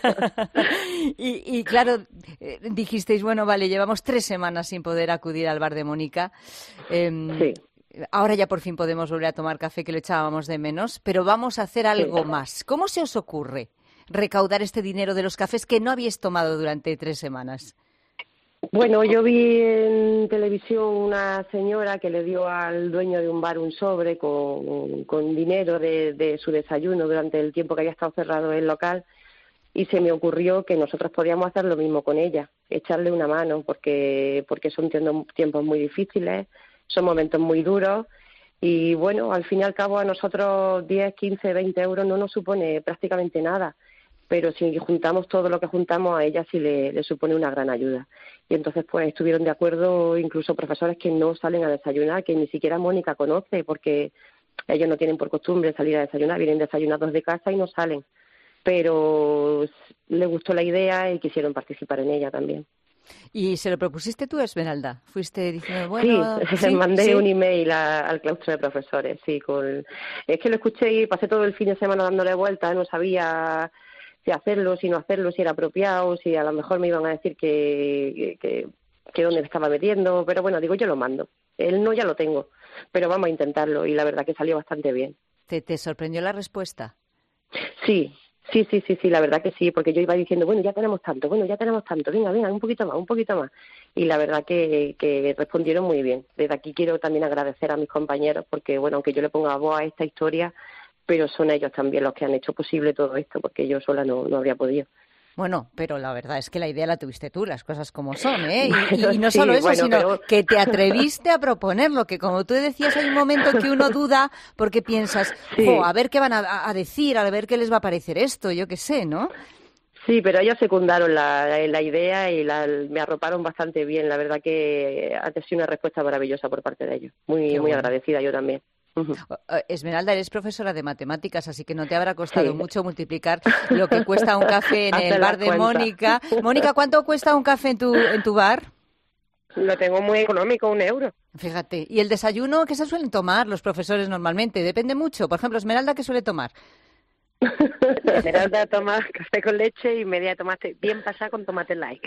Y claro, dijisteis, bueno, vale, llevamos 3 semanas sin poder acudir al bar de Mónica. Sí. Ahora ya por fin podemos volver a tomar café, que lo echábamos de menos, pero vamos a hacer algo más. ¿Cómo se os ocurre recaudar este dinero de los cafés que no habéis tomado durante 3 semanas? Bueno, yo vi en televisión una señora que le dio al dueño de un bar un sobre con dinero de su desayuno durante el tiempo que había estado cerrado el local, y se me ocurrió que nosotros podíamos hacer lo mismo con ella, echarle una mano, porque son tiempos muy difíciles, son momentos muy duros, y bueno, al fin y al cabo a nosotros 10, 15, 20 euros no nos supone prácticamente nada. Pero si juntamos todo lo que juntamos, a ella sí le supone una gran ayuda. Y entonces pues estuvieron de acuerdo incluso profesores que no salen a desayunar, que ni siquiera Mónica conoce, porque ellos no tienen por costumbre salir a desayunar, vienen desayunados de casa y no salen. Pero les gustó la idea y quisieron participar en ella también. ¿Y se lo propusiste tú, Esmeralda? ¿Fuiste diciendo, bueno...? Sí, mandé un email al claustro de profesores, sí. Es que lo escuché y pasé todo el fin de semana dándole vueltas, no sabía si hacerlo, si no hacerlo, si era apropiado, si a lo mejor me iban a decir que dónde me estaba metiendo, pero bueno, digo, yo lo mando. El no ya lo tengo, pero vamos a intentarlo, y la verdad que salió bastante bien. ¿Te sorprendió la respuesta? Sí, la verdad que sí, porque yo iba diciendo, bueno, ya tenemos tanto, venga, un poquito más. Y la verdad que respondieron muy bien. Desde aquí quiero también agradecer a mis compañeros, porque bueno, aunque yo le ponga voz a esta historia, pero son ellos también los que han hecho posible todo esto, porque yo sola no habría podido. Bueno, pero la verdad es que la idea la tuviste tú, las cosas como son, ¿eh? Y no solo eso, sino que te atreviste a proponerlo, que como tú decías, hay un momento que uno duda porque piensas, a ver qué van a decir, a ver qué les va a parecer esto, yo qué sé, ¿no? Sí, pero ellos secundaron la idea y me arroparon bastante bien. La verdad que ha sido una respuesta maravillosa por parte de ellos. Muy agradecida yo también. Esmeralda, eres profesora de matemáticas, así que no te habrá costado mucho multiplicar lo que cuesta un café en el bar de Mónica. Mónica, ¿cuánto cuesta un café en tu bar? Lo tengo muy económico, 1 euro. Fíjate. ¿Y el desayuno qué se suelen tomar los profesores normalmente? Depende mucho. Por ejemplo, Esmeralda, ¿qué suele tomar? Esmeralda toma café con leche y media de tomate bien pasada con tomate light.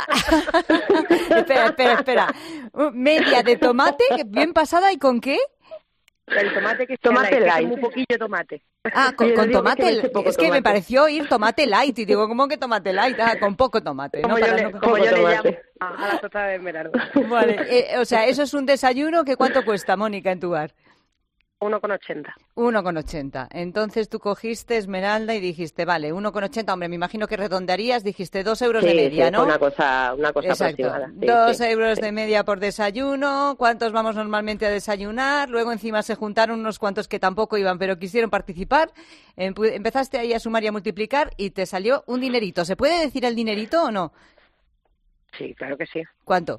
Espera. ¿Media de tomate bien pasada y con qué? El tomate que tomate light. Un poquillo tomate. Con tomate. Es que me pareció oír tomate light y digo, ¿cómo que tomate light? Con poco tomate. Como yo le llamo a la tostada de Esmeralda. Vale, o sea, eso es un desayuno que ¿cuánto cuesta, Mónica, en tu bar? 1,80. 1,80. Entonces tú cogiste, Esmeralda, y dijiste, vale, 1,80. Hombre, me imagino que redondearías, dijiste 2 euros de media, ¿no? Una cosa aproximada. 2 euros de media por desayuno. ¿Cuántos vamos normalmente a desayunar? Luego encima se juntaron unos cuantos que tampoco iban, pero quisieron participar. Empezaste ahí a sumar y a multiplicar y te salió un dinerito. ¿Se puede decir el dinerito o no? Sí, claro que sí. ¿Cuánto?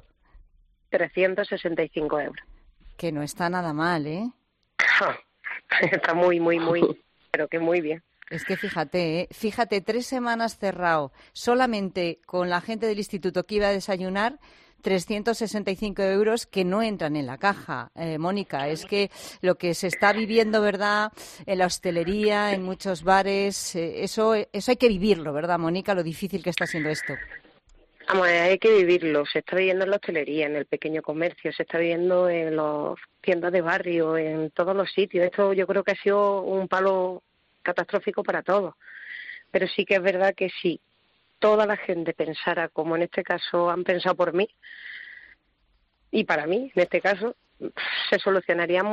365 euros. Que no está nada mal, ¿eh? Está muy, pero que muy bien. Es que fíjate, 3 semanas cerrado, solamente con la gente del instituto que iba a desayunar, 365 euros que no entran en la caja, Mónica. Es que lo que se está viviendo, ¿verdad?, en la hostelería, en muchos bares, eso hay que vivirlo, ¿verdad, Mónica? Lo difícil que está siendo esto. Vamos, hay que vivirlo. Se está viviendo en la hostelería, en el pequeño comercio, se está viviendo en las tiendas de barrio, en todos los sitios. Esto yo creo que ha sido un palo catastrófico para todos. Pero sí que es verdad que si toda la gente pensara como en este caso han pensado por mí, y para mí, en este caso, se solucionarían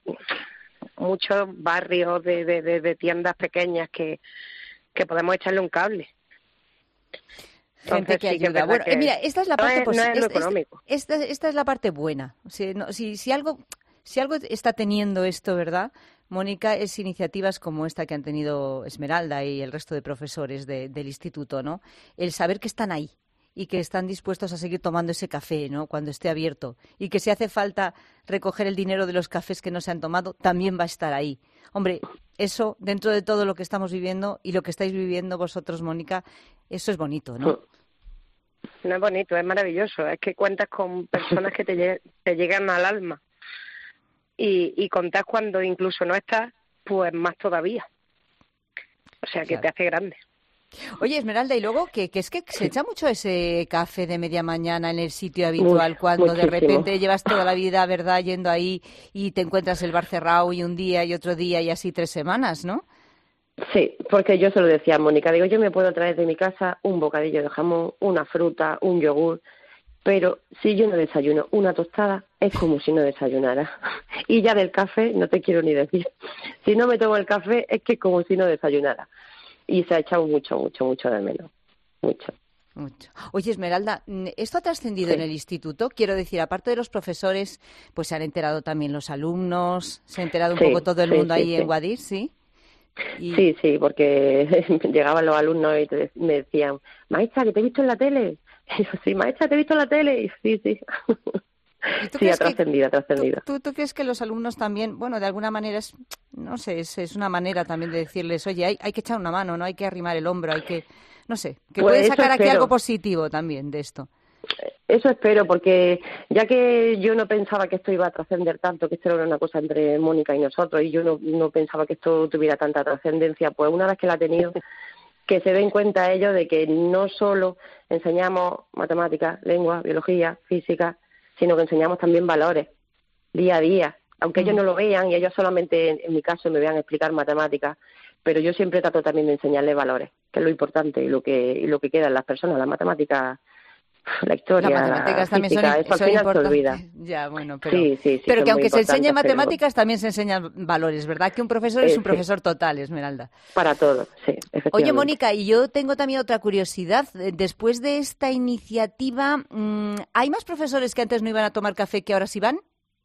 muchos barrios de tiendas pequeñas que podemos echarle un cable. Gente que ayuda. Bueno, mira, esta es la parte económico. Esta es la parte buena. Si algo está teniendo esto, ¿verdad, Mónica? Es iniciativas como esta que han tenido Esmeralda y el resto de profesores del instituto, ¿no? El saber que están ahí y que están dispuestos a seguir tomando ese café, ¿no?, cuando esté abierto, y que si hace falta recoger el dinero de los cafés que no se han tomado, también va a estar ahí. Hombre, eso, dentro de todo lo que estamos viviendo y lo que estáis viviendo vosotros, Mónica, eso es bonito, ¿no? No es bonito, es maravilloso. Es que cuentas con personas que te llegan al alma. Y contás cuando incluso no estás, pues más todavía. O sea, que te hace grande. Oye, Esmeralda, y luego que es que se echa mucho ese café de media mañana en el sitio habitual cuando muchísimo. De repente llevas toda la vida, ¿verdad?, yendo ahí y te encuentras el bar cerrado y un día y otro día y así 3 semanas, ¿no? Sí, porque yo se lo decía a Mónica, digo, yo me puedo traer de mi casa un bocadillo de jamón, una fruta, un yogur, pero si yo no desayuno una tostada, es como si no desayunara. Y ya del café no te quiero ni decir. Si no me tomo el café, es que es como si no desayunara. Y se ha echado mucho de menos. Mucho. Oye, Esmeralda, ¿esto ha trascendido en el instituto? Quiero decir, aparte de los profesores, pues se han enterado también los alumnos, se ha enterado un poco todo el mundo ahí en Guadix, ¿sí? Sí, porque llegaban los alumnos y me decían, maestra, que te he visto en la tele. Y yo, sí, maestra, te he visto en la tele. Y sí. Sí, ha trascendido. ¿Tú crees que los alumnos también, bueno, de alguna manera es una manera también de decirles, oye, hay que echar una mano, no hay que arrimar el hombro, hay que, no sé, que pueden sacar aquí algo positivo también de esto? Eso espero, porque ya que yo no pensaba que esto iba a trascender tanto, que esto era una cosa entre Mónica y nosotros, y yo no pensaba que esto tuviera tanta trascendencia, pues una vez que la ha tenido, que se den cuenta ellos de que no solo enseñamos matemáticas, lengua, biología, física, sino que enseñamos también valores, día a día. Aunque ellos no lo vean y ellos solamente, en mi caso, me vean explicar matemáticas, pero yo siempre trato también de enseñarles valores, que es lo importante y lo que queda en las personas, las matemáticas, la historia, las matemáticas también física, eso al final se olvida. Ya, bueno, pero, sí, pero que aunque se enseñe matemáticas, también se enseñan valores, ¿verdad? Que un profesor es un profesor total, Esmeralda. Para todo, sí, efectivamente. Oye, Mónica, y yo tengo también otra curiosidad. Después de esta iniciativa, ¿hay más profesores que antes no iban a tomar café que ahora sí van?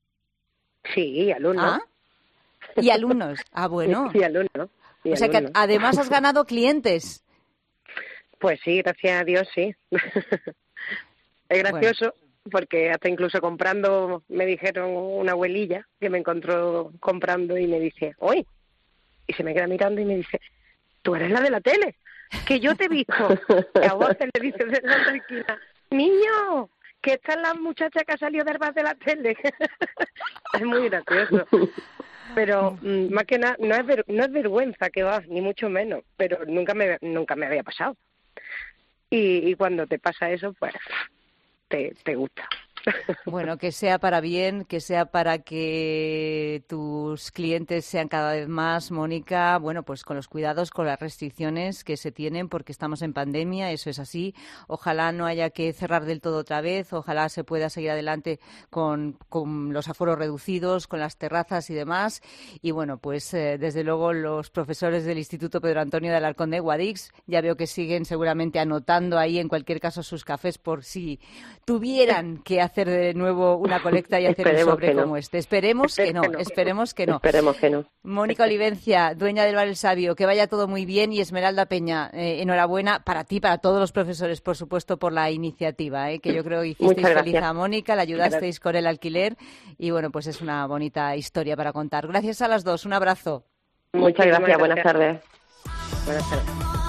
Sí, alumnos. ¿Ah? ¿Y alumnos? Ah, bueno. Sí, alumnos. O sea que además has ganado clientes. Pues sí, gracias a Dios, sí. Es gracioso porque hasta incluso comprando, me dijeron una abuelilla que me encontró comprando y me dice, ¡oye! Y se me queda mirando y me dice, tú eres la de la tele, que yo te he visto. Y a vos te le dices de la otra esquina, niño, que esta es la muchacha que ha salido del bar de la tele. Es muy gracioso. Pero más que nada, no es vergüenza que va, ni mucho menos, pero nunca me había pasado. Y cuando te pasa eso, pues te gusta. Bueno, que sea para bien, que sea para que tus clientes sean cada vez más, Mónica, bueno, pues con los cuidados, con las restricciones que se tienen, porque estamos en pandemia, eso es así. Ojalá no haya que cerrar del todo otra vez, ojalá se pueda seguir adelante con los aforos reducidos, con las terrazas y demás. Y bueno, pues desde luego los profesores del Instituto Pedro Antonio de Alarcón de Guadix, ya veo que siguen seguramente anotando ahí en cualquier caso sus cafés por si tuvieran que hacer de nuevo una colecta y hacer un sobre como este. Esperemos que no. Esperemos que no. Mónica Olivencia, dueña del Bar El Sabio, que vaya todo muy bien, y Esmeralda Peña, enhorabuena para ti, para todos los profesores, por supuesto, por la iniciativa, que yo creo que hicisteis feliz a Mónica, la ayudasteis con el alquiler y bueno, pues es una bonita historia para contar. Gracias a las dos, un abrazo. Muchas gracias, buenas tardes. Buenas tardes.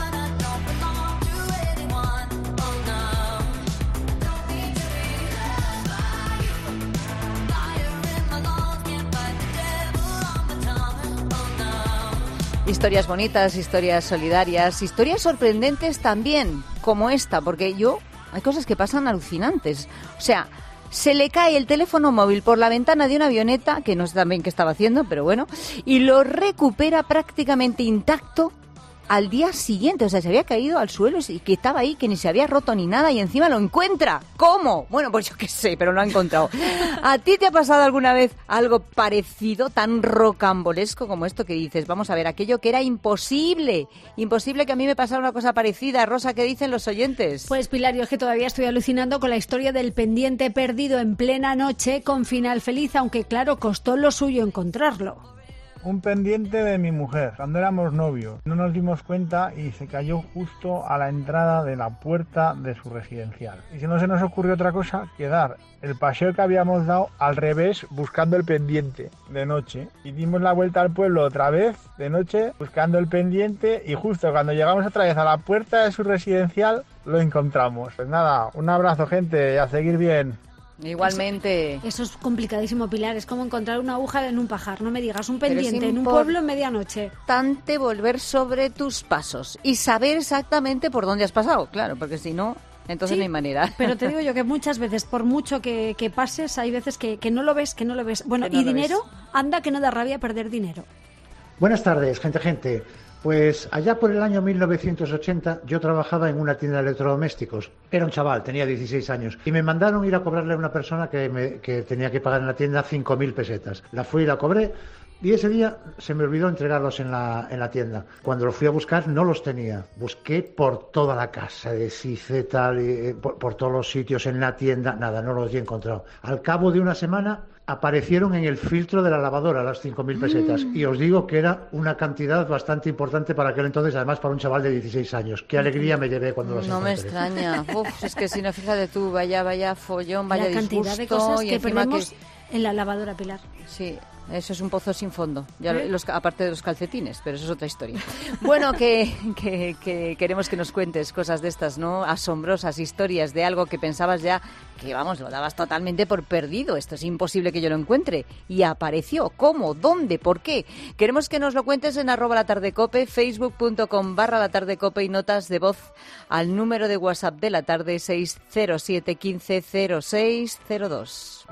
Historias bonitas, historias solidarias, historias sorprendentes también, como esta, porque hay cosas que pasan alucinantes. O sea, se le cae el teléfono móvil por la ventana de una avioneta, que no sé también qué estaba haciendo, pero bueno, y lo recupera prácticamente intacto al día siguiente. O sea, se había caído al suelo y que estaba ahí, que ni se había roto ni nada, y encima lo encuentra. ¿Cómo? Bueno, pues yo qué sé, pero lo ha encontrado. ¿A ti te ha pasado alguna vez algo parecido, tan rocambolesco como esto que dices? Vamos a ver, aquello que era imposible que a mí me pasara una cosa parecida. Rosa, ¿qué dicen los oyentes? Pues Pilar, yo es que todavía estoy alucinando con la historia del pendiente perdido en plena noche con final feliz, aunque claro, costó lo suyo encontrarlo. Un pendiente de mi mujer, cuando éramos novios. No nos dimos cuenta y se cayó justo a la entrada de la puerta de su residencial. Y si no se nos ocurrió otra cosa que dar el paseo que habíamos dado al revés buscando el pendiente de noche. Y dimos la vuelta al pueblo otra vez de noche buscando el pendiente y justo cuando llegamos otra vez a la puerta de su residencial lo encontramos. Pues nada, un abrazo, gente, y a seguir bien. Igualmente. Eso es complicadísimo, Pilar. Es como encontrar una aguja en un pajar. No me digas, un pendiente en un pueblo en medianoche. Es importante volver sobre tus pasos y saber exactamente por dónde has pasado, claro, porque si no, entonces no hay manera. Pero te digo yo que muchas veces, por mucho que pases, hay veces que no lo ves, Bueno, no, y dinero, anda que no da rabia perder dinero. Buenas tardes, gente. Pues allá por el año 1980 yo trabajaba en una tienda de electrodomésticos. Era un chaval, tenía 16 años. Y me mandaron ir a cobrarle a una persona que tenía que pagar en la tienda 5.000 pesetas. La fui y la cobré. Y ese día se me olvidó entregarlos en la tienda. Cuando los fui a buscar no los tenía. Busqué por toda la casa, deshice tal, por todos los sitios en la tienda. Nada, no los he encontrado. Al cabo de una semana aparecieron en el filtro de la lavadora las 5.000 pesetas. Y os digo que era una cantidad bastante importante para aquel entonces, además para un chaval de 16 años. Qué alegría me llevé cuando los encontré. No me extraña. Uf, es que si no, fíjate tú, vaya follón, vaya la disgusto. La cantidad de cosas y que perdemos en la lavadora, Pilar. Sí. Eso es un pozo sin fondo, ya aparte de los calcetines, pero eso es otra historia. Bueno, que queremos que nos cuentes cosas de estas, ¿no? Asombrosas historias de algo que pensabas ya que, vamos, lo dabas totalmente por perdido. Esto es imposible que yo lo encuentre. Y apareció. ¿Cómo? ¿Dónde? ¿Por qué? Queremos que nos lo cuentes en @latardecope, facebook.com/latardecope y notas de voz al número de WhatsApp de la tarde 607 15 0602.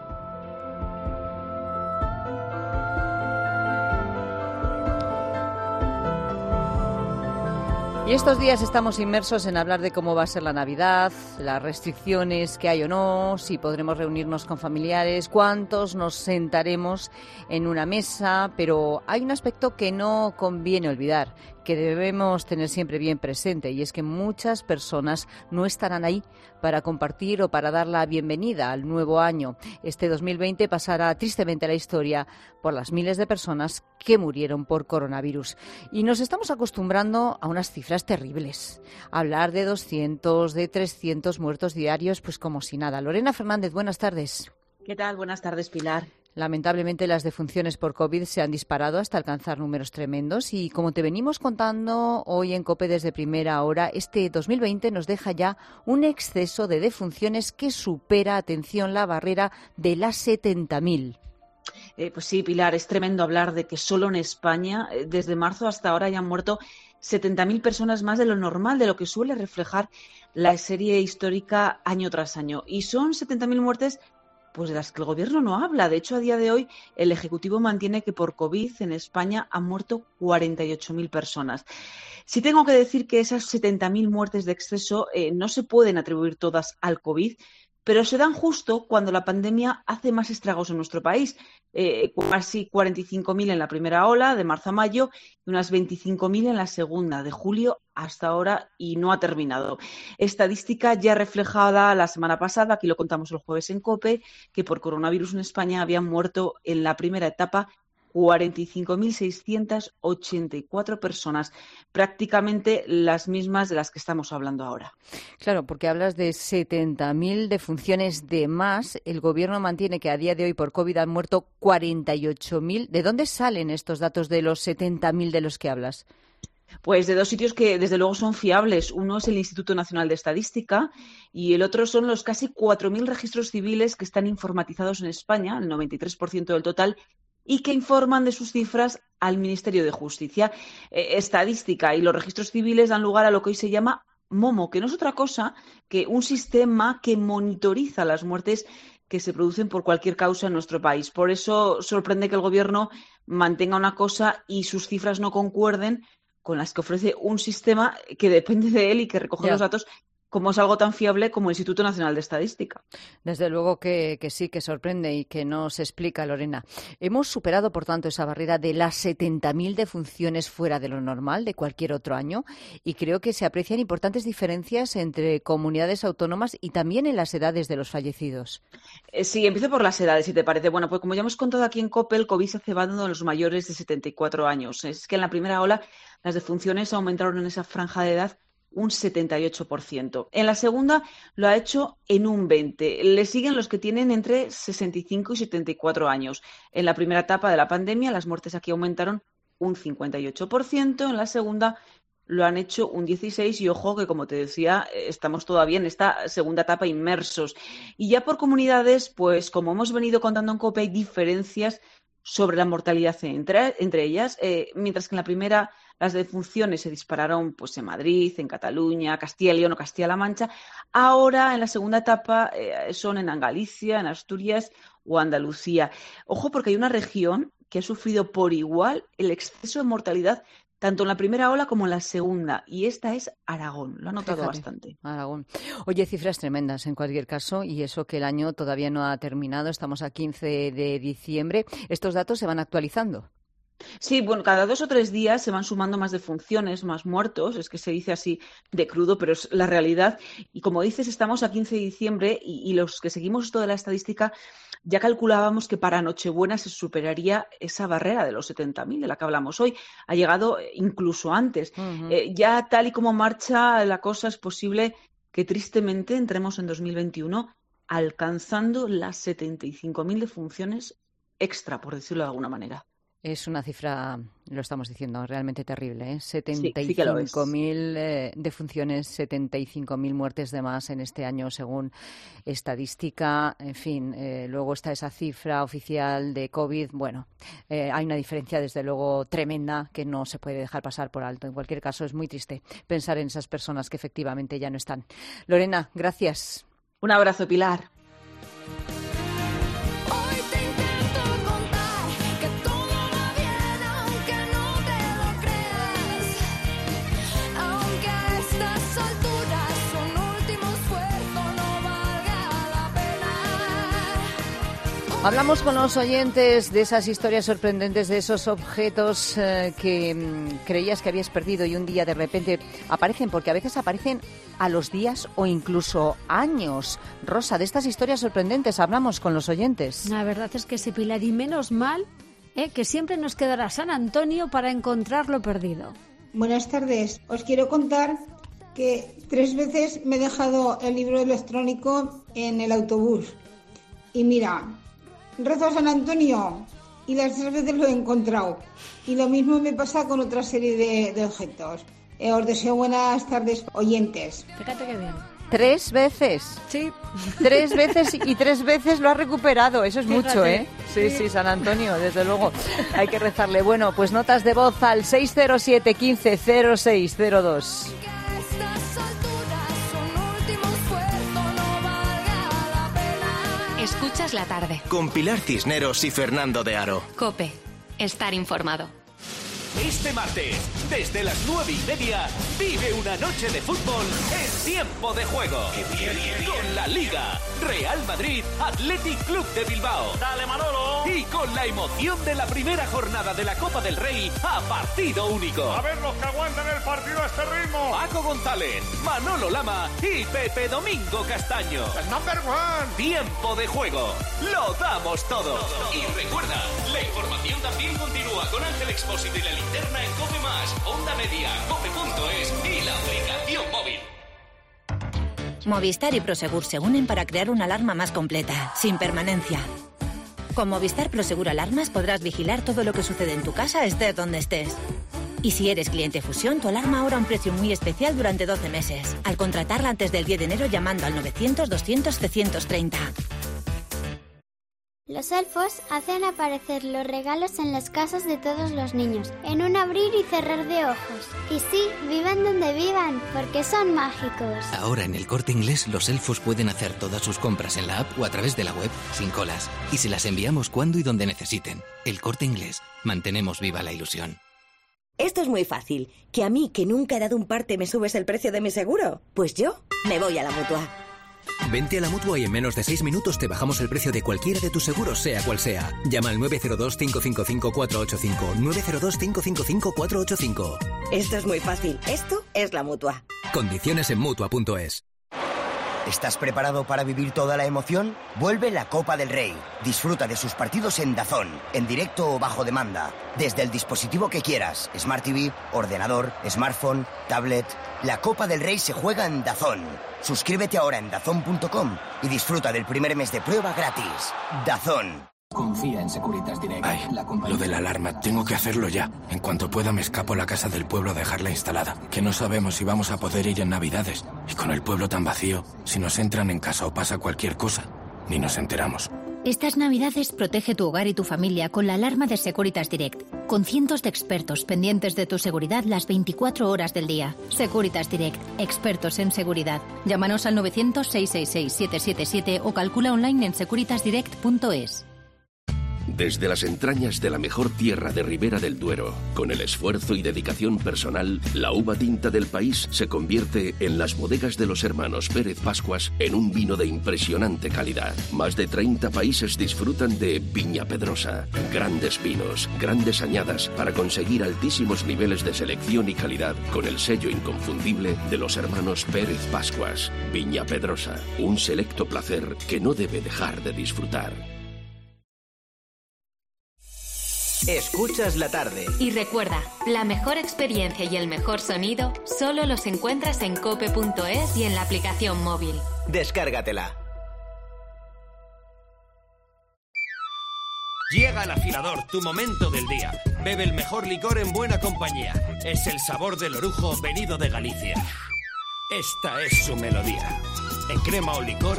Y estos días estamos inmersos en hablar de cómo va a ser la Navidad, las restricciones que hay o no, si podremos reunirnos con familiares, cuántos nos sentaremos en una mesa, pero hay un aspecto que no conviene olvidar, que debemos tener siempre bien presente, y es que muchas personas no estarán ahí para compartir o para dar la bienvenida al nuevo año. Este 2020 pasará tristemente a la historia por las miles de personas que murieron por coronavirus. Y nos estamos acostumbrando a unas cifras terribles. Hablar de 200, de 300 muertos diarios, pues como si nada. Lorena Fernández, buenas tardes. ¿Qué tal? Buenas tardes, Pilar. Lamentablemente las defunciones por COVID se han disparado hasta alcanzar números tremendos y como te venimos contando hoy en COPE desde primera hora, este 2020 nos deja ya un exceso de defunciones que supera, atención, la barrera de las 70.000. Pues sí, Pilar, es tremendo hablar de que solo en España, desde marzo hasta ahora, ya han muerto 70.000 personas más de lo normal, de lo que suele reflejar la serie histórica año tras año. Y son 70.000 muertes pues de las que el Gobierno no habla. De hecho, a día de hoy, el Ejecutivo mantiene que por COVID en España han muerto 48.000 personas. Sí tengo que decir que esas 70.000 muertes de exceso no se pueden atribuir todas al COVID, pero se dan justo cuando la pandemia hace más estragos en nuestro país. Casi 45.000 en la primera ola, de marzo a mayo, y unas 25.000 en la segunda, de julio hasta ahora, y no ha terminado. Estadística ya reflejada la semana pasada, aquí lo contamos el jueves en COPE, que por coronavirus en España habían muerto en la primera etapa 45.684 personas, prácticamente las mismas de las que estamos hablando ahora. Claro, porque hablas de 70.000 defunciones de más. El Gobierno mantiene que a día de hoy por COVID han muerto 48.000. ¿De dónde salen estos datos de los 70.000 de los que hablas? Pues de dos sitios que desde luego son fiables. Uno es el Instituto Nacional de Estadística y el otro son los casi 4.000 registros civiles que están informatizados en España, el 93% del total, y que informan de sus cifras al Ministerio de Justicia. Estadística y los registros civiles dan lugar a lo que hoy se llama MOMO, que no es otra cosa que un sistema que monitoriza las muertes que se producen por cualquier causa en nuestro país. Por eso sorprende que el Gobierno mantenga una cosa y sus cifras no concuerden con las que ofrece un sistema que depende de él y que recoge los datos, como es algo tan fiable como el Instituto Nacional de Estadística. Desde luego que sí, que sorprende y que no se explica, Lorena. Hemos superado, por tanto, esa barrera de las 70.000 defunciones fuera de lo normal de cualquier otro año y creo que se aprecian importantes diferencias entre comunidades autónomas y también en las edades de los fallecidos. Sí, empiezo por las edades, si te parece. Bueno, pues como ya hemos contado aquí en COPE, el COVID se ha cebado en los mayores de 74 años. Es que en la primera ola las defunciones aumentaron en esa franja de edad un 78%. En la segunda lo ha hecho en un 20%. Le siguen los que tienen entre 65 y 74 años. En la primera etapa de la pandemia las muertes aquí aumentaron un 58%. En la segunda lo han hecho un 16% y ojo que, como te decía, estamos todavía en esta segunda etapa inmersos. Y ya por comunidades, pues como hemos venido contando en COPE, hay diferencias sobre la mortalidad entre ellas, mientras que en la primera las defunciones se dispararon pues en Madrid, en Cataluña, Castilla y León o Castilla-La Mancha. Ahora, en la segunda etapa, son en Galicia, en Asturias o Andalucía. Ojo, porque hay una región que ha sufrido por igual el exceso de mortalidad tanto en la primera ola como en la segunda, y esta es Aragón. Lo ha notado bastante. Aragón. Oye, cifras tremendas en cualquier caso, y eso que el año todavía no ha terminado. Estamos a 15 de diciembre. ¿Estos datos se van actualizando? Sí, bueno, cada 2 o 3 días se van sumando más defunciones, más muertos. Es que se dice así de crudo, pero es la realidad. Y como dices, estamos a 15 de diciembre y los que seguimos esto de la estadística ya calculábamos que para Nochebuena se superaría esa barrera de los 70.000 de la que hablamos hoy. Ha llegado incluso antes. Ya tal y como marcha la cosa, es posible que tristemente entremos en 2021 alcanzando las 75.000 defunciones extra, por decirlo de alguna manera. Es una cifra, lo estamos diciendo, realmente terrible, ¿eh? 75.000 defunciones, 75.000 muertes de más en este año, según estadística. En fin, luego está esa cifra oficial de COVID. Bueno, hay una diferencia, desde luego, tremenda que no se puede dejar pasar por alto. En cualquier caso, es muy triste pensar en esas personas que efectivamente ya no están. Lorena, gracias. Un abrazo, Pilar. Hablamos con los oyentes de esas historias sorprendentes, de esos objetos que creías que habías perdido y un día de repente aparecen, porque a veces aparecen a los días o incluso años. Rosa, de estas historias sorprendentes hablamos con los oyentes. La verdad es que sí, Pilar, y menos mal que siempre nos quedará San Antonio para encontrar lo perdido. Buenas tardes. Os quiero contar que 3 veces me he dejado el libro electrónico en el autobús. Y mira, rezo a San Antonio y las 3 veces lo he encontrado. Y lo mismo me pasa con otra serie de objetos. Os deseo buenas tardes, oyentes. Fíjate qué bien. 3 veces. Sí. 3 veces y 3 veces lo ha recuperado. Eso es Fíjate. mucho, ¿eh? Sí, San Antonio, desde luego. Hay que rezarle. Bueno, pues notas de voz al 607 15 0602. Escuchas la tarde. Con Pilar Cisneros y Fernando de Aro. COPE. Estar informado. Este martes, desde las 9:30, vive una noche de fútbol en Tiempo de Juego. Con la Liga, Real Madrid, Athletic Club de Bilbao. ¡Dale, Manolo! Y con la emoción de la primera jornada de la Copa del Rey a partido único. A ver los que aguantan el partido a este ritmo. Paco González, Manolo Lama y Pepe Domingo Castaño. ¡El number one! Tiempo de Juego. Lo damos todo. Y recuerda, la información también continúa con Ángel Expósito y la linterna en COPE+, Onda Media, COPE.es y la aplicación móvil. Movistar y Prosegur se unen para crear una alarma más completa, sin permanencia. Con Movistar Prosegur Alarmas podrás vigilar todo lo que sucede en tu casa, estés donde estés. Y si eres cliente Fusión, tu alarma ahora a un precio muy especial durante 12 meses. Al contratarla antes del 10 de enero llamando al 900-200-330. Los elfos hacen aparecer los regalos en las casas de todos los niños, en un abrir y cerrar de ojos. Y sí, vivan donde vivan, porque son mágicos. Ahora en El Corte Inglés los elfos pueden hacer todas sus compras en la app o a través de la web, sin colas. Y se las enviamos cuando y donde necesiten. El Corte Inglés. Mantenemos viva la ilusión. Esto es muy fácil. ¿Que a mí, que nunca he dado un parte, me subes el precio de mi seguro? Pues yo me voy a la Mutua. Vente a la Mutua y en menos de 6 minutos te bajamos el precio de cualquiera de tus seguros, sea cual sea. Llama al 902-555-485. 902-555-485. Esto es muy fácil. Esto es la Mutua. Condiciones en Mutua.es. ¿Estás preparado para vivir toda la emoción? Vuelve la Copa del Rey. Disfruta de sus partidos en DAZN, en directo o bajo demanda. Desde el dispositivo que quieras, Smart TV, ordenador, smartphone, tablet. La Copa del Rey se juega en DAZN. Suscríbete ahora en DAZN.com y disfruta del primer mes de prueba gratis. DAZN. Confía en Securitas Direct. Ay, lo de la alarma, tengo que hacerlo ya. En cuanto pueda me escapo a la casa del pueblo a dejarla instalada. Que no sabemos si vamos a poder ir en Navidades. Y con el pueblo tan vacío, si nos entran en casa o pasa cualquier cosa, ni nos enteramos. Estas Navidades protege tu hogar y tu familia con la alarma de Securitas Direct. Con cientos de expertos pendientes de tu seguridad las 24 horas del día. Securitas Direct, expertos en seguridad. Llámanos al 900-666-777 o calcula online en securitasdirect.es. Desde las entrañas de la mejor tierra de Ribera del Duero, con el esfuerzo y dedicación personal, la uva tinta del país se convierte en las bodegas de los hermanos Pérez Pascuas en un vino de impresionante calidad. Más de 30 países disfrutan de Viña Pedrosa. Grandes vinos, grandes añadas para conseguir altísimos niveles de selección y calidad con el sello inconfundible de los hermanos Pérez Pascuas. Viña Pedrosa, un selecto placer que no debe dejar de disfrutar. Escuchas la tarde. Y recuerda, la mejor experiencia y el mejor sonido solo los encuentras en cope.es y en la aplicación móvil. Descárgatela. Llega al afilador, tu momento del día. Bebe el mejor licor en buena compañía. Es el sabor del orujo venido de Galicia. Esta es su melodía. En crema o licor.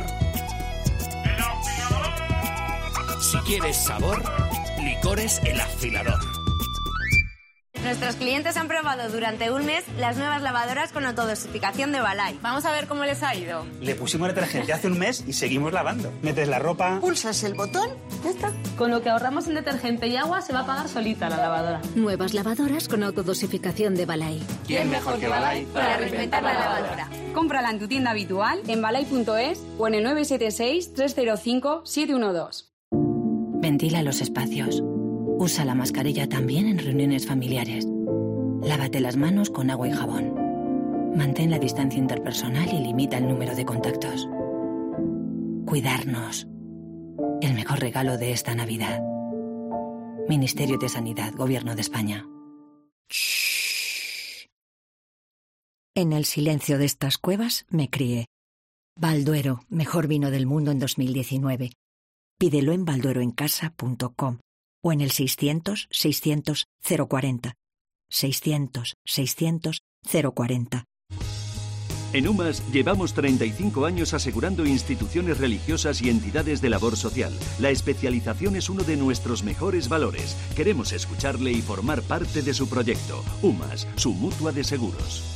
Si quieres sabor, Licores El Afilador. Nuestros clientes han probado durante un mes las nuevas lavadoras con autodosificación de Balay. Vamos a ver cómo les ha ido. Le pusimos detergente hace un mes y seguimos lavando. Metes la ropa, pulsas el botón, ya está. Con lo que ahorramos en detergente y agua se va a pagar solita la lavadora. Nuevas lavadoras con autodosificación de Balay. ¿Quién mejor que Balay para respetar la lavadora? Cómprala en tu tienda habitual, en balay.es o en el 976 305 712. Ventila los espacios. Usa la mascarilla también en reuniones familiares. Lávate las manos con agua y jabón. Mantén la distancia interpersonal y limita el número de contactos. Cuidarnos. El mejor regalo de esta Navidad. Ministerio de Sanidad, Gobierno de España. En el silencio de estas cuevas me crié. Balduero, mejor vino del mundo en 2019. Pídelo en baldueroencasa.com o en el 600-600-040. 600-600-040. En UMAS llevamos 35 años asegurando instituciones religiosas y entidades de labor social. La especialización es uno de nuestros mejores valores. Queremos escucharle y formar parte de su proyecto. UMAS, su mutua de seguros.